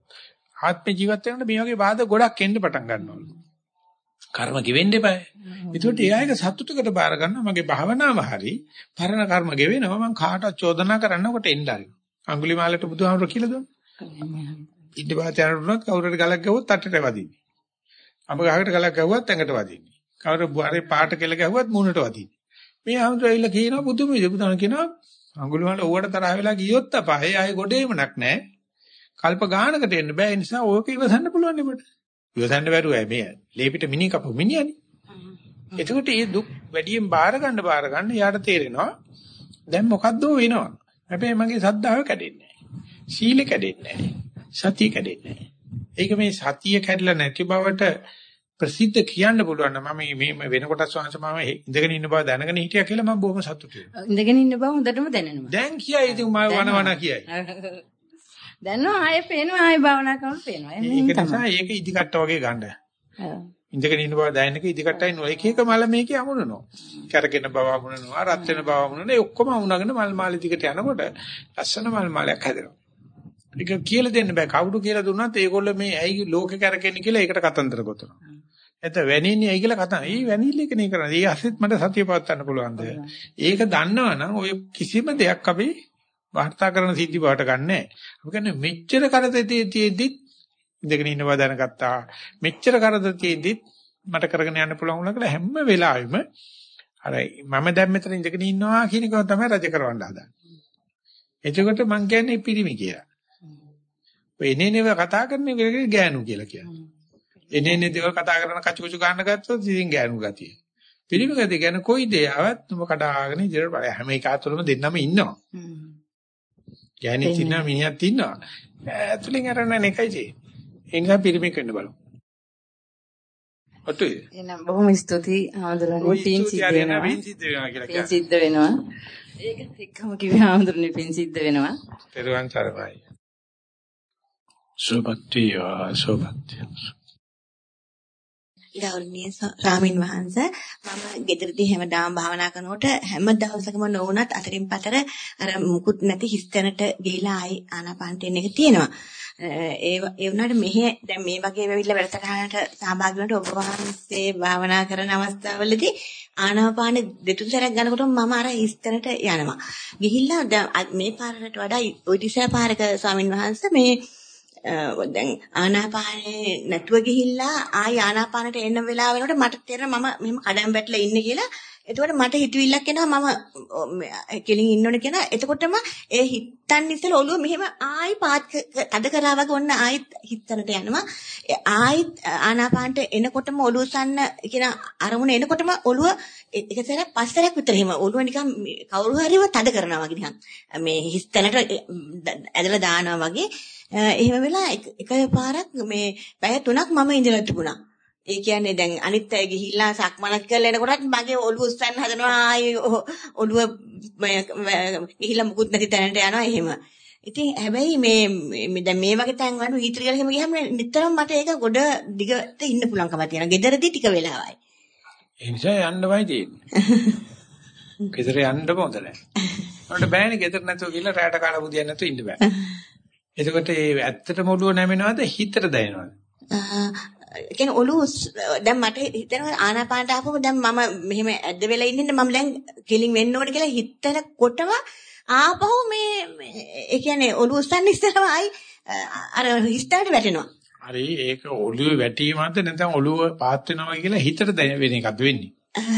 ආත්ම ජීවිත වෙනකොට මේ වගේ බාධා ගොඩක් එන්න පටන් ගන්නවා. කර්ම ගෙවෙන්න එපා. ඒකට ඒ අයක සතුටකට බාර ගන්නවා මගේ භාවනාව හරි පරණ කර්ම ගෙවෙනවා මම කාටවත් චෝදනා කරන්නකොට එන්න හරි. අඟුලිමාලට බුදුහාමර කියලා දුන්නා. ඉන්න බාතයන්ට කවුරුහරි ගලක් ගැහුවොත් අටට වදින්නේ. අඹ ගහකට ගලක් ගැහුවත් ඇඟට වදින්නේ. කවුරු බුහාරේ පාට කෙල ගැහුවත් මූණට වදින්නේ. මේ ආමතුරු ඇවිල්ලා කියනවා බුදුම බුදුහාම කියනවා අඟුලිමාල ඕවට තරහ වෙලා ගියොත් අපහේ ආයේ ගොඩේමනක් නැහැ. කල්ප ගානකට එන්න බෑ. ඒ නිසා ඕක ඉවසන්න පුළුවන් නෙමෙට. ඉවසන්න බැරුවයි මේ ලේපිට මිනි කපු මිනිහනේ. එතකොට මේ දුක් වැඩියෙන් බාර ගන්න යාට තේරෙනවා දැන් මොකද්ද වෙනවා. හැබැයි මගේ සද්ධාව කැඩෙන්නේ නැහැ. සීල කැඩෙන්නේ නැහැ. සතිය කැඩෙන්නේ නැහැ. ඒක මේ සතිය කැඩලා නැති බවට ප්‍රසිද්ධ කියන්න පුළුවන් නම් මම මේ වෙනකොට ස්වාංශ මම ඉඳගෙන ඉන්න බව දැනගෙන හිටියා කියලා මම බොහොම සතුටුයි. ඉඳගෙන ඉන්න බව හොඳටම දැනෙනවා. දැන් කියයි ඉතින් මම වනවන කියයි. දැන්නවා ආයේ පේනවා ආයේ භාවනා කරනකොට පේනවා. ඒක නිසා ඒක ඉදිකට්ට වගේ ගන්න. ඉඳගෙන ඉන්න බව දැනෙනක ඉදිකට්ටයි නෝ එක එක මල මේකේ අමුණනවා. කැරගෙන බව අමුණනවා, රත් වෙන බව අමුණනවා. ඒ ඔක්කොම අමුණගෙන මල් මාලි දිකට යනකොට ලස්සන මල් මාලයක් හැදෙනවා. ඒක කියලා දෙන්න බෑ. කවුරු කියලා දුන්නත් ඒගොල්ලෝ මේ ඇයි ලෝකේ කැරකෙන්නේ කියලා ඒකට කතන්දර ගොතනවා. එතන වැනින්නේ ඇයි කියලා කතා. ඒ වැනිල්ල එකනේ කරන්නේ. ඒ අසෙත් මට සතිය පවත්වන්න පුළුවන්ද? ඒක දන්නවනම් ඔය කිසිම දෙයක් අපි වාර්තා කරන සිද්ධි බවට ගන්නෑ. අපි කියන්නේ මෙච්චර කරදෙතියෙදි ඉඳගෙන ඉන්න බව දැනගත්තා. මෙච්චර කරදෙතියෙදි මට කරගෙන යන්න පුළුවන් වුණා කියලා හැම වෙලාවෙම අර මම දැන් මෙතන ඉඳගෙන ඉන්නවා කියන එක තමයි රජ කරවන්න හදන්නේ. එතකොට මං කියන්නේ පිරිමි කියලා. ඔය එනේනේව කතා කරන එක ගෑනු කියලා කියන්නේ. එනේනේ දේවල් කතා කරන කචුකුචු ගන්න ගත්තොත් ඉතින් ගෑනු ගතිය. පිරිමි ගතිය කියන්නේ කොයි දේ ආවත් ඔබ කඩාගෙන ඉදිරියට බලය. හැම එකතුරම දෙන්නම ඉන්නවා. ගෑණිත් ඉන්නවා මිනිහත් ඉන්නවා. ඇතුලෙන් අරගෙන එකයි තියෙන්නේ. ඒ නිසා පිරිමි වෙන්න බලමු. ඔතේ. එහෙනම් බොහොම ස්තුතියි ආමඳුරනේ පින් සිද්ධ වෙනවා. ඒකත් එක්කම කිව්වේ ආමඳුරනේ පින් සිද්ධ වෙනවා. පෙරවන් සරණයි. සෝපත්තිය සෝපත්තිය. ගෞරවනීය ස්වාමින් වහන්සේ මම ගෙදරදී හැමදාම භාවනා කරනකොට හැම දවසකම නොවුනත් අතරින් පතර අර මුකුත් නැති හිස්තැනට ගිහිලා ආයි ආනාපානට එන එක තියෙනවා. ඒ වුණාට මෙහි දැන් මේ වගේ වෙවිලා වැඩසටහනට සහභාගී වෙනකොට ඔබ වහන්සේ භාවනා කරන අවස්ථාවලදී ආනාපාන දෙතුන් සැරයක් ගන්නකොට මම අර හිස්තැනට යනවා. ගිහිල්ලා දැන් මේ පාරකට වඩා ওই දිශා පාරක ස්වාමින් වහන්සේ මේ දැන් ආනාපානේ නැතුව ගිහිල්ලා ආයි ආනාපානට එන වෙලාව වෙනකොට මට තේරෙනවා මම මෙහෙම කඩම් වැටලා ඉන්නේ කියලා. එතකොට මට හිතවිල්ලක් එනවා මම කෙලින් ඉන්න ඕනේ කියලා. එතකොටම ඒ හිතන් ඉස්සෙල්ලා ඔළුව මෙහෙම ආයි පාත් අද කරා වගේ ඔන්න ආයි හිතනට යනවා. ආයි ආනාපානට එනකොටම ඔළුව සන්න කියන අරමුණ එනකොටම ඔළුව එක සැරයක් පස්සරයක් විතර එහෙම ඔළුව නිකන් කවුරු හරිව තද කරනවා වගේ නිකන් මේ හිස්තැනට ඇදලා දානවා වගේ. එහෙම වෙලා එක පාරක් මේ පැය 3ක් මම ඉඳලා තිබුණා. ඒ කියන්නේ දැන් අනිත් අය ගිහිල්ලා සක්මනක් කරලා එනකොටත් මගේ ඔළුව උස්සන්න හදනවා ආයේ ඔළුව ගිහිල්ලා මුකුත් නැති තැනට යනවා එහෙම. ඉතින් හැබැයි මේ දැන් මේ වගේ තැන් වල වීත්‍රි කියලා එහෙම ගියාම නිතරම මට ඒක ගොඩ දිගට ඉන්න පුළුවන්කම තියෙනවා. ගෙදරදී ටික වෙලාවයි. ඒ නිසා යන්නමයි තියෙන්නේ. ගෙදර යන්න හොඳ නැහැ. උන්ට බෑනේ ගෙදර නැතුව ගිහලා රැට කාලා බුදියන්න නැතුව ඉන්න බෑ. එතකොට ඒ ඇත්තටම ඔළුව නැමෙනවද හිතට දැනෙනවද? කියන්නේ ඔළුව දැන් මට හිතෙනවා ආනාපානට ආපුවම දැන් මම මෙහෙම ඇද්ද වෙලා ඉන්නේ මම දැන් කෙලින් වෙන්න ඕනේ කියලා හිතනකොටම ආපහු මේ ඒ කියන්නේ ඔළුව උස්සන්න ඉස්සරම ආයි අර හිස්තැනට වැටෙනවා. හරි ඒක ඔළුවේ වැටීමක්ද නැත්නම් ඔළුව පාත් වෙනවා කියලා හිතට වෙන එකක්ද වෙන්නේ?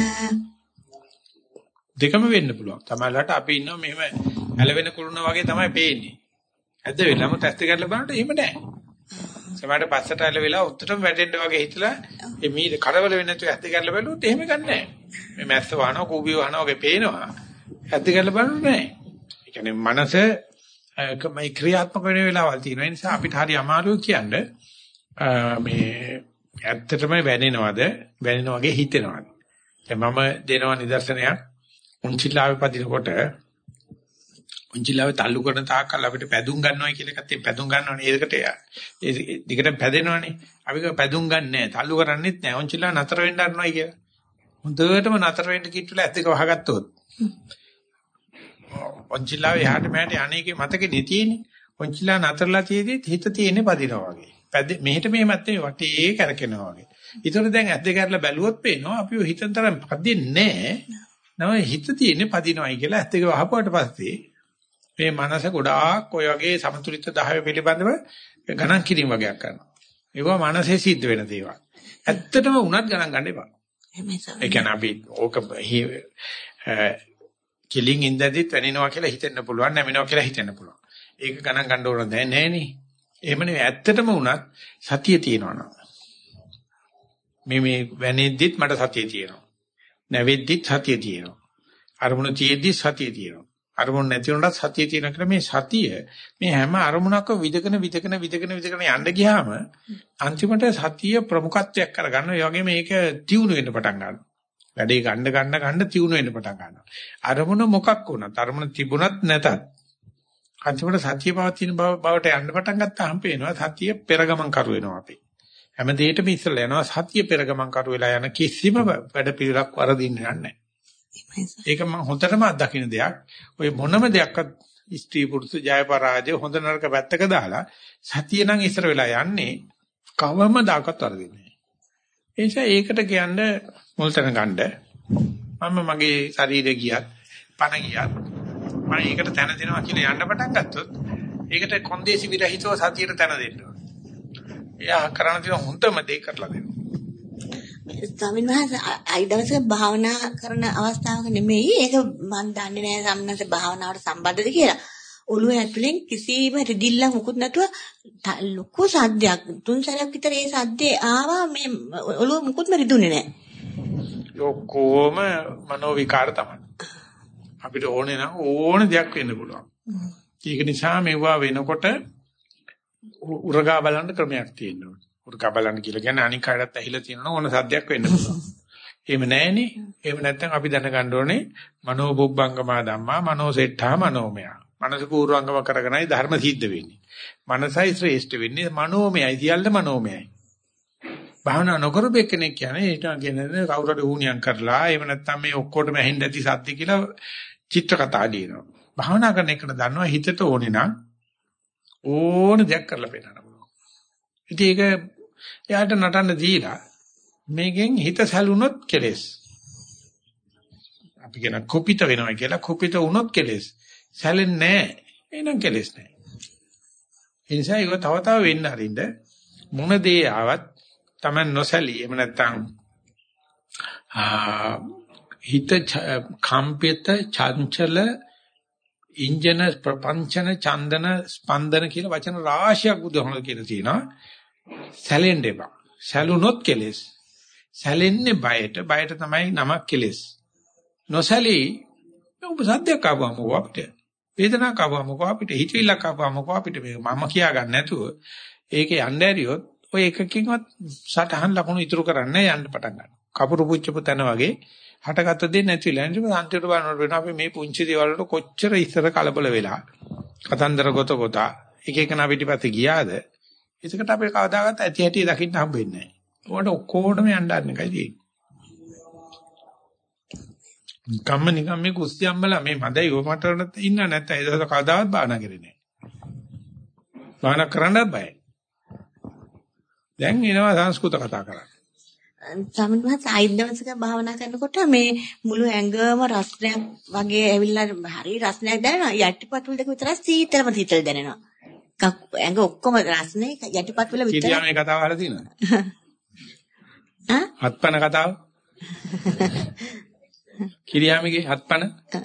දෙකම වෙන්න පුළුවන්. තමයිලට අපි ඉන්නවා මෙහෙම ඇලවෙන කුරුණ වගේ තමයි පේන්නේ. ඇද්ද වෙලාම තැස්ත කරලා බලනකොට එහෙම නැහැ. සමහරට පස්සට ඇලවෙලා උත්තරම වැටෙන්න වගේ හිතලා මේ කරවල වෙන්නේ නැතුව ඇද්ද කරලා බලුවොත් එහෙම ගන්න නැහැ. මේ මැස්ස වහනවා කූබිය වහනවා වගේ පේනවා. ඇද්ද කරලා බලන්නේ නැහැ. ඒ කියන්නේ මනස මේ ක්‍රියාත්මක වෙන වෙලාවල් තියෙනවා. ඒ නිසා අපිට හරි අමාරුයි කියන්නේ මේ ඇත්තටම වැනෙනවද වගේ හිතෙනවද? දැන් මම දෙනවා නිදර්ශනයක්. උන්චිලාවේ පදිනකොට උන්චිලාවේ තල්ලු කරන තාක්කල් අපිට පැදුම් ගන්නවා කියලා එකත් පැදුම් ගන්නවනේ ඒකට ඒ දිගට පැදෙනවනේ අපි පැදුම් ගන්නෑ තල්ලු කරන්නේත් නෑ උන්චිලාව නතර වෙන්න හදනවායි කියලා හොඳටම නතර වෙන්න කිට්ටුලා ඇත්ත එක වහගත්තොත් උන්චිලාවේ යහට මෑට අනේකේ මතකේ තියෙන්නේ උන්චිලා නතරලා තියෙදි හිත තියෙන්නේ පදිනවා වගේ මෙහෙට මෙහෙමත් මේ වටේ කරකිනවා වගේ ඊටර දැන් ඇද්ද කරලා බැලුවොත් පේනවා අපි හිතන තරම් පදින්නේ නෑ හිත තියෙන්නේ පදිනවයි කියලා ඇත්ත එක වහපුවට පස්සේ මේ මනස ගොඩාක් ඔය වගේ සමතුලිත 10 පිළිබඳව ගණන් කිරීම වගේක් කරනවා. ඒවා මනසේ සිද්ධ වෙන දේවල්. ඇත්තටම උනත් ගණන් ගන්න එපා. ඒ කියන්නේ අපි ඕක කිලින් ඉඳදිත් වෙනිනවා කියලා හිතෙන්න පුළුවන් නැමිනවා කියලා හිතෙන්න පුළුවන්. ඒක ගණන් ගන්න ඕන නෑ නේ. එහෙම නෙවෙයි ඇත්තටම උනත් සතිය තියෙනවා නේද? මේ වෙනෙද්දිත් මට සතිය තියෙනවා. නැවෙද්දිත් සතිය තියෙනවා. අරමුණ තියෙද්දි සතිය තියෙනවා. අරමුණ නැති වුණාට සතිය තියෙනවා කියලා මේ සතිය මේ හැම අරමුණක්ම විදකන යන්න ගියාම අන්තිමට සතිය ප්‍රමුඛත්වයක් කරගන්න. ඒ වගේ මේක තියුණු වෙන්න පටන් ගන්නවා. වැඩේ ගන්න තියුණු වෙන්න පටන් ගන්නවා. අරමුණ මොකක් වුණත් අරමුණ තිබුණත් නැතත් අන්තිමට සතිය පවතින බවට යන්න පටන් ගත්තාම පේනවා සතිය පෙරගමන් කරු වෙනවා අපි. හැම දෙයකම ඉස්සලා යනවා සතිය පෙරගමන් කරු වෙලා යන කිසිම වැඩ පිළිලක් වරදින්නේ නැහැ. ඒක මම හොඳටම අත්දකින්න දෙයක්. ඔය මොනම දෙයක්වත් ස්ත්‍රී පුරුෂ ජය පරාජය හොඳ නරක පැත්තක දාලා සතිය නම් ඉස්සර වෙලා යන්නේ කවම දාකත් වරදින්නේ නැහැ. ඒ නිසා ඒකට කියන්නේ මුල්තන ගන්න. මම මගේ ශරීරය ගියත් පණ ගියත් මම ඒකට තැන දෙනවා කියලා යන්න පටන් ගත්තොත් ඒකට කොන්දේසි විරහිතව සතියට තැන දෙන්න ඕන. එයා කරණ තියෙන හොඳම දේ කරලා දෙනවා. ස්වාමීන් වහන්සේ අයි දවසක භාවනා කරන අවස්ථාවක නෙමෙයි ඒක මම දන්නේ නැහැ සම්මත භාවනාවට සම්බන්ධද කියලා. ඔළුව ඇතුලෙන් කිසිම රිදිල්ලක් මුකුත් නැතුව ලොකු සද්දයක් 3 සැරයක් විතර ඒ සද්දේ ආවා මේ ඔළුව මුකුත්ම රිදුනේ නැහැ. ඔක්කොම මනෝ විකාර තමයි. අපිට ඕනේ නම් ඕන දෙයක් වෙන්න පුළුවන්. ඒක නිසා මෙවුවා වෙනකොට උරගා බලන්න ක්‍රමයක් තියෙනවා. උරගා බලන්න කියලා කියන්නේ අනික් කාටත් ඇහිලා තියෙනවා ඕන සද්දයක් වෙන්න පුළුවන්. එහෙම නැහෙනේ. එහෙම නැත්නම් අපි දැනගන්න ඕනේ මනෝ බුබ්බංගමා ධම්මා මනෝ සෙට්ඨා මනෝමය. මනස පූර්වංගම කරගෙනයි ධර්ම සිද්ධ වෙන්නේ. මනසයි ශ්‍රේෂ්ඨ වෙන්නේ මනෝමයයි සියල්ල මනෝමයයි. භාවනා නොකරපෙ කෙනෙක් කියන්නේ ඊට කියන්නේ කවුරුහරි ඌණියම් කරලා එහෙම නැත්නම් මේ ඔක්කොටම ඇහෙන්න ඇති සද්ද කියලා චිත්‍ර කතා දිනනවා. භාවනා කරන එකට දන්නවා හිතට ඕනේ නම් ඕන දෙයක් කරලා පෙන්නන්න පුළුවන්. ඉතින් ඒක එයාට නටන්න දීලා මේකෙන් හිත සැලුනොත් කෙලෙස්. අපි කියන කුපිත වෙනවා කියලා කුපිත වුණොත් කෙලෙස්. සැලෙන්නේ නැහැ. එහෙනම් කෙලෙස් නැහැ. ඒ නිසා ඒක තව තව වෙන්න අරින්න මොන දේ ආවත් Taman නොසැලී එහෙම නැත්නම් හිත කම්පිත චංචල ඉන්ජන ප්‍රපංචන චන්දන ස්පන්දන කියලා වචන රාශියක් බුදුහමෝ කියලා තියෙනවා. සැලෙන්න එපා. සැලුනොත් කෙලෙස්. සැලෙන්නේ බයට තමයි නමක් කෙලෙස්. නොසැලී ඔබ සද්දයක් ආවම අපිට වේදනාවක් ආවම අපිට හිතවිල්ලක් ආවම අපිට මේ මම කියා ගන්න නැතුව ඒකේ යන්න ඇරියොත් ඔය එකකින්වත් සටහන් ලකුණු ඉතුරු කරන්න යන්න පටන් ගන්නවා. කපුරු පුච්චපු තැන වගේ හටගත්ත දේ නැතිලා ඉතින් අන්තිමට බලනකොට වෙනවා අපි මේ පුංචි දේවල් වලට කොච්චර ඉස්සර කලබල වෙලා කතන්දර ගොත එක එක නා පිටිපස්සේ ගියාද ඒකට අපේ කවදාවත් ඇති හැටි දකින්න හම්බෙන්නේ නැහැ. උකට ඔක්කොටම යන්න ගන්න එකයි තියෙන්නේ. නිකම්ම මේ කුස්ති අම්මලා මේ මදයි ඔමතරට ඉන්න නැත්නම් ඒක කවදාවත් බාහනා කරේ නැහැ. බාහනා කරන්නත් බයයි. දැන් එනවා සංස්කෘත කතා කරන්නේ. ස්වාමීන් වහන්සේ ආයිද්දවසක භාවනා කරනකොට මේ මුළු ඇඟම රස්නයක් වගේ ඇවිල්ලා හරි රස්නයක් දැනෙනවා. යටිපතුල් දෙක විතර සීතලම සීතල දැනෙනවා. ඇඟ ඔක්කොම රස්නේ යටිපතුල විතර. කිරියා මේ කතාව අහලා තියෙනවද? හත්පන කතාව. කිරියාමිගේ හත්පන.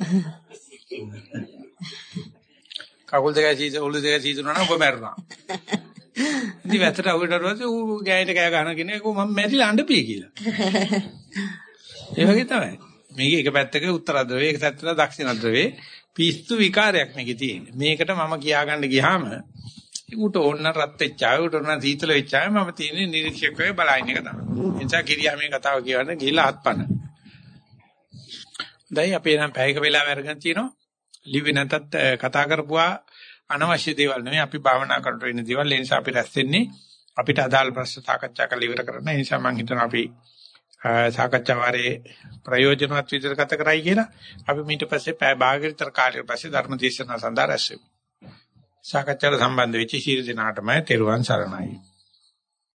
කකුල් දෙකයි සීතල ඔළුව දෙකයි සීතල නම් ඔබ මැරුණා. ඉතින් වැතට අවුලට ඌ ගෑනිට කෑ ගහන කෙනෙක් මම මැරිලා අඬපිය කියලා. ඒ වගේ තමයි. මේක එක පැත්තක උත්තර ධ්‍රවයේ එක පැත්තක දක්ෂිණ ධ්‍රවයේ පිස්සු විකාරයක් මේකේ තියෙන්නේ. මේකට මම කියාගන්න ගියාම ඌට ඕන රත් වෙච්චාය ඌට ඕන සීතල වෙච්චාය මම තියෙන්නේ නිරීක්ෂකව බලයින් එක තමයි. එනිසා කිරියා මේ කතාව කියවන්නේ ගිහිලා හත්පන. දැන් අපේ නම් පැයක වෙලාව අරගෙන තියෙනවා. ලිව්වේ නැතත් කතා කරපුවා අනවශ්‍ය දේවල් නෙමෙයි අපි භාවනා කරට වෙන දේවල්. ඒ නිසා අපි රැස් වෙන්නේ අපිට අදාළ ප්‍රශ්න සාකච්ඡා කරලා ඉවර කරන්න. ඒ නිසා මම හිතනවා අපි සාකච්ඡා වාරයේ ප්‍රයෝජනවත් විදිහට ගත කරයි කියලා. අපි ඊට පස්සේ පැය භාගයකට කාලයකට පස්සේ ධර්ම දේශනාව සඳහා රැස් වෙමු. සාකච්ඡාවට සම්බන්ධ වෙච්ච සියලු දෙනාටම තෙරුවන් සරණයි.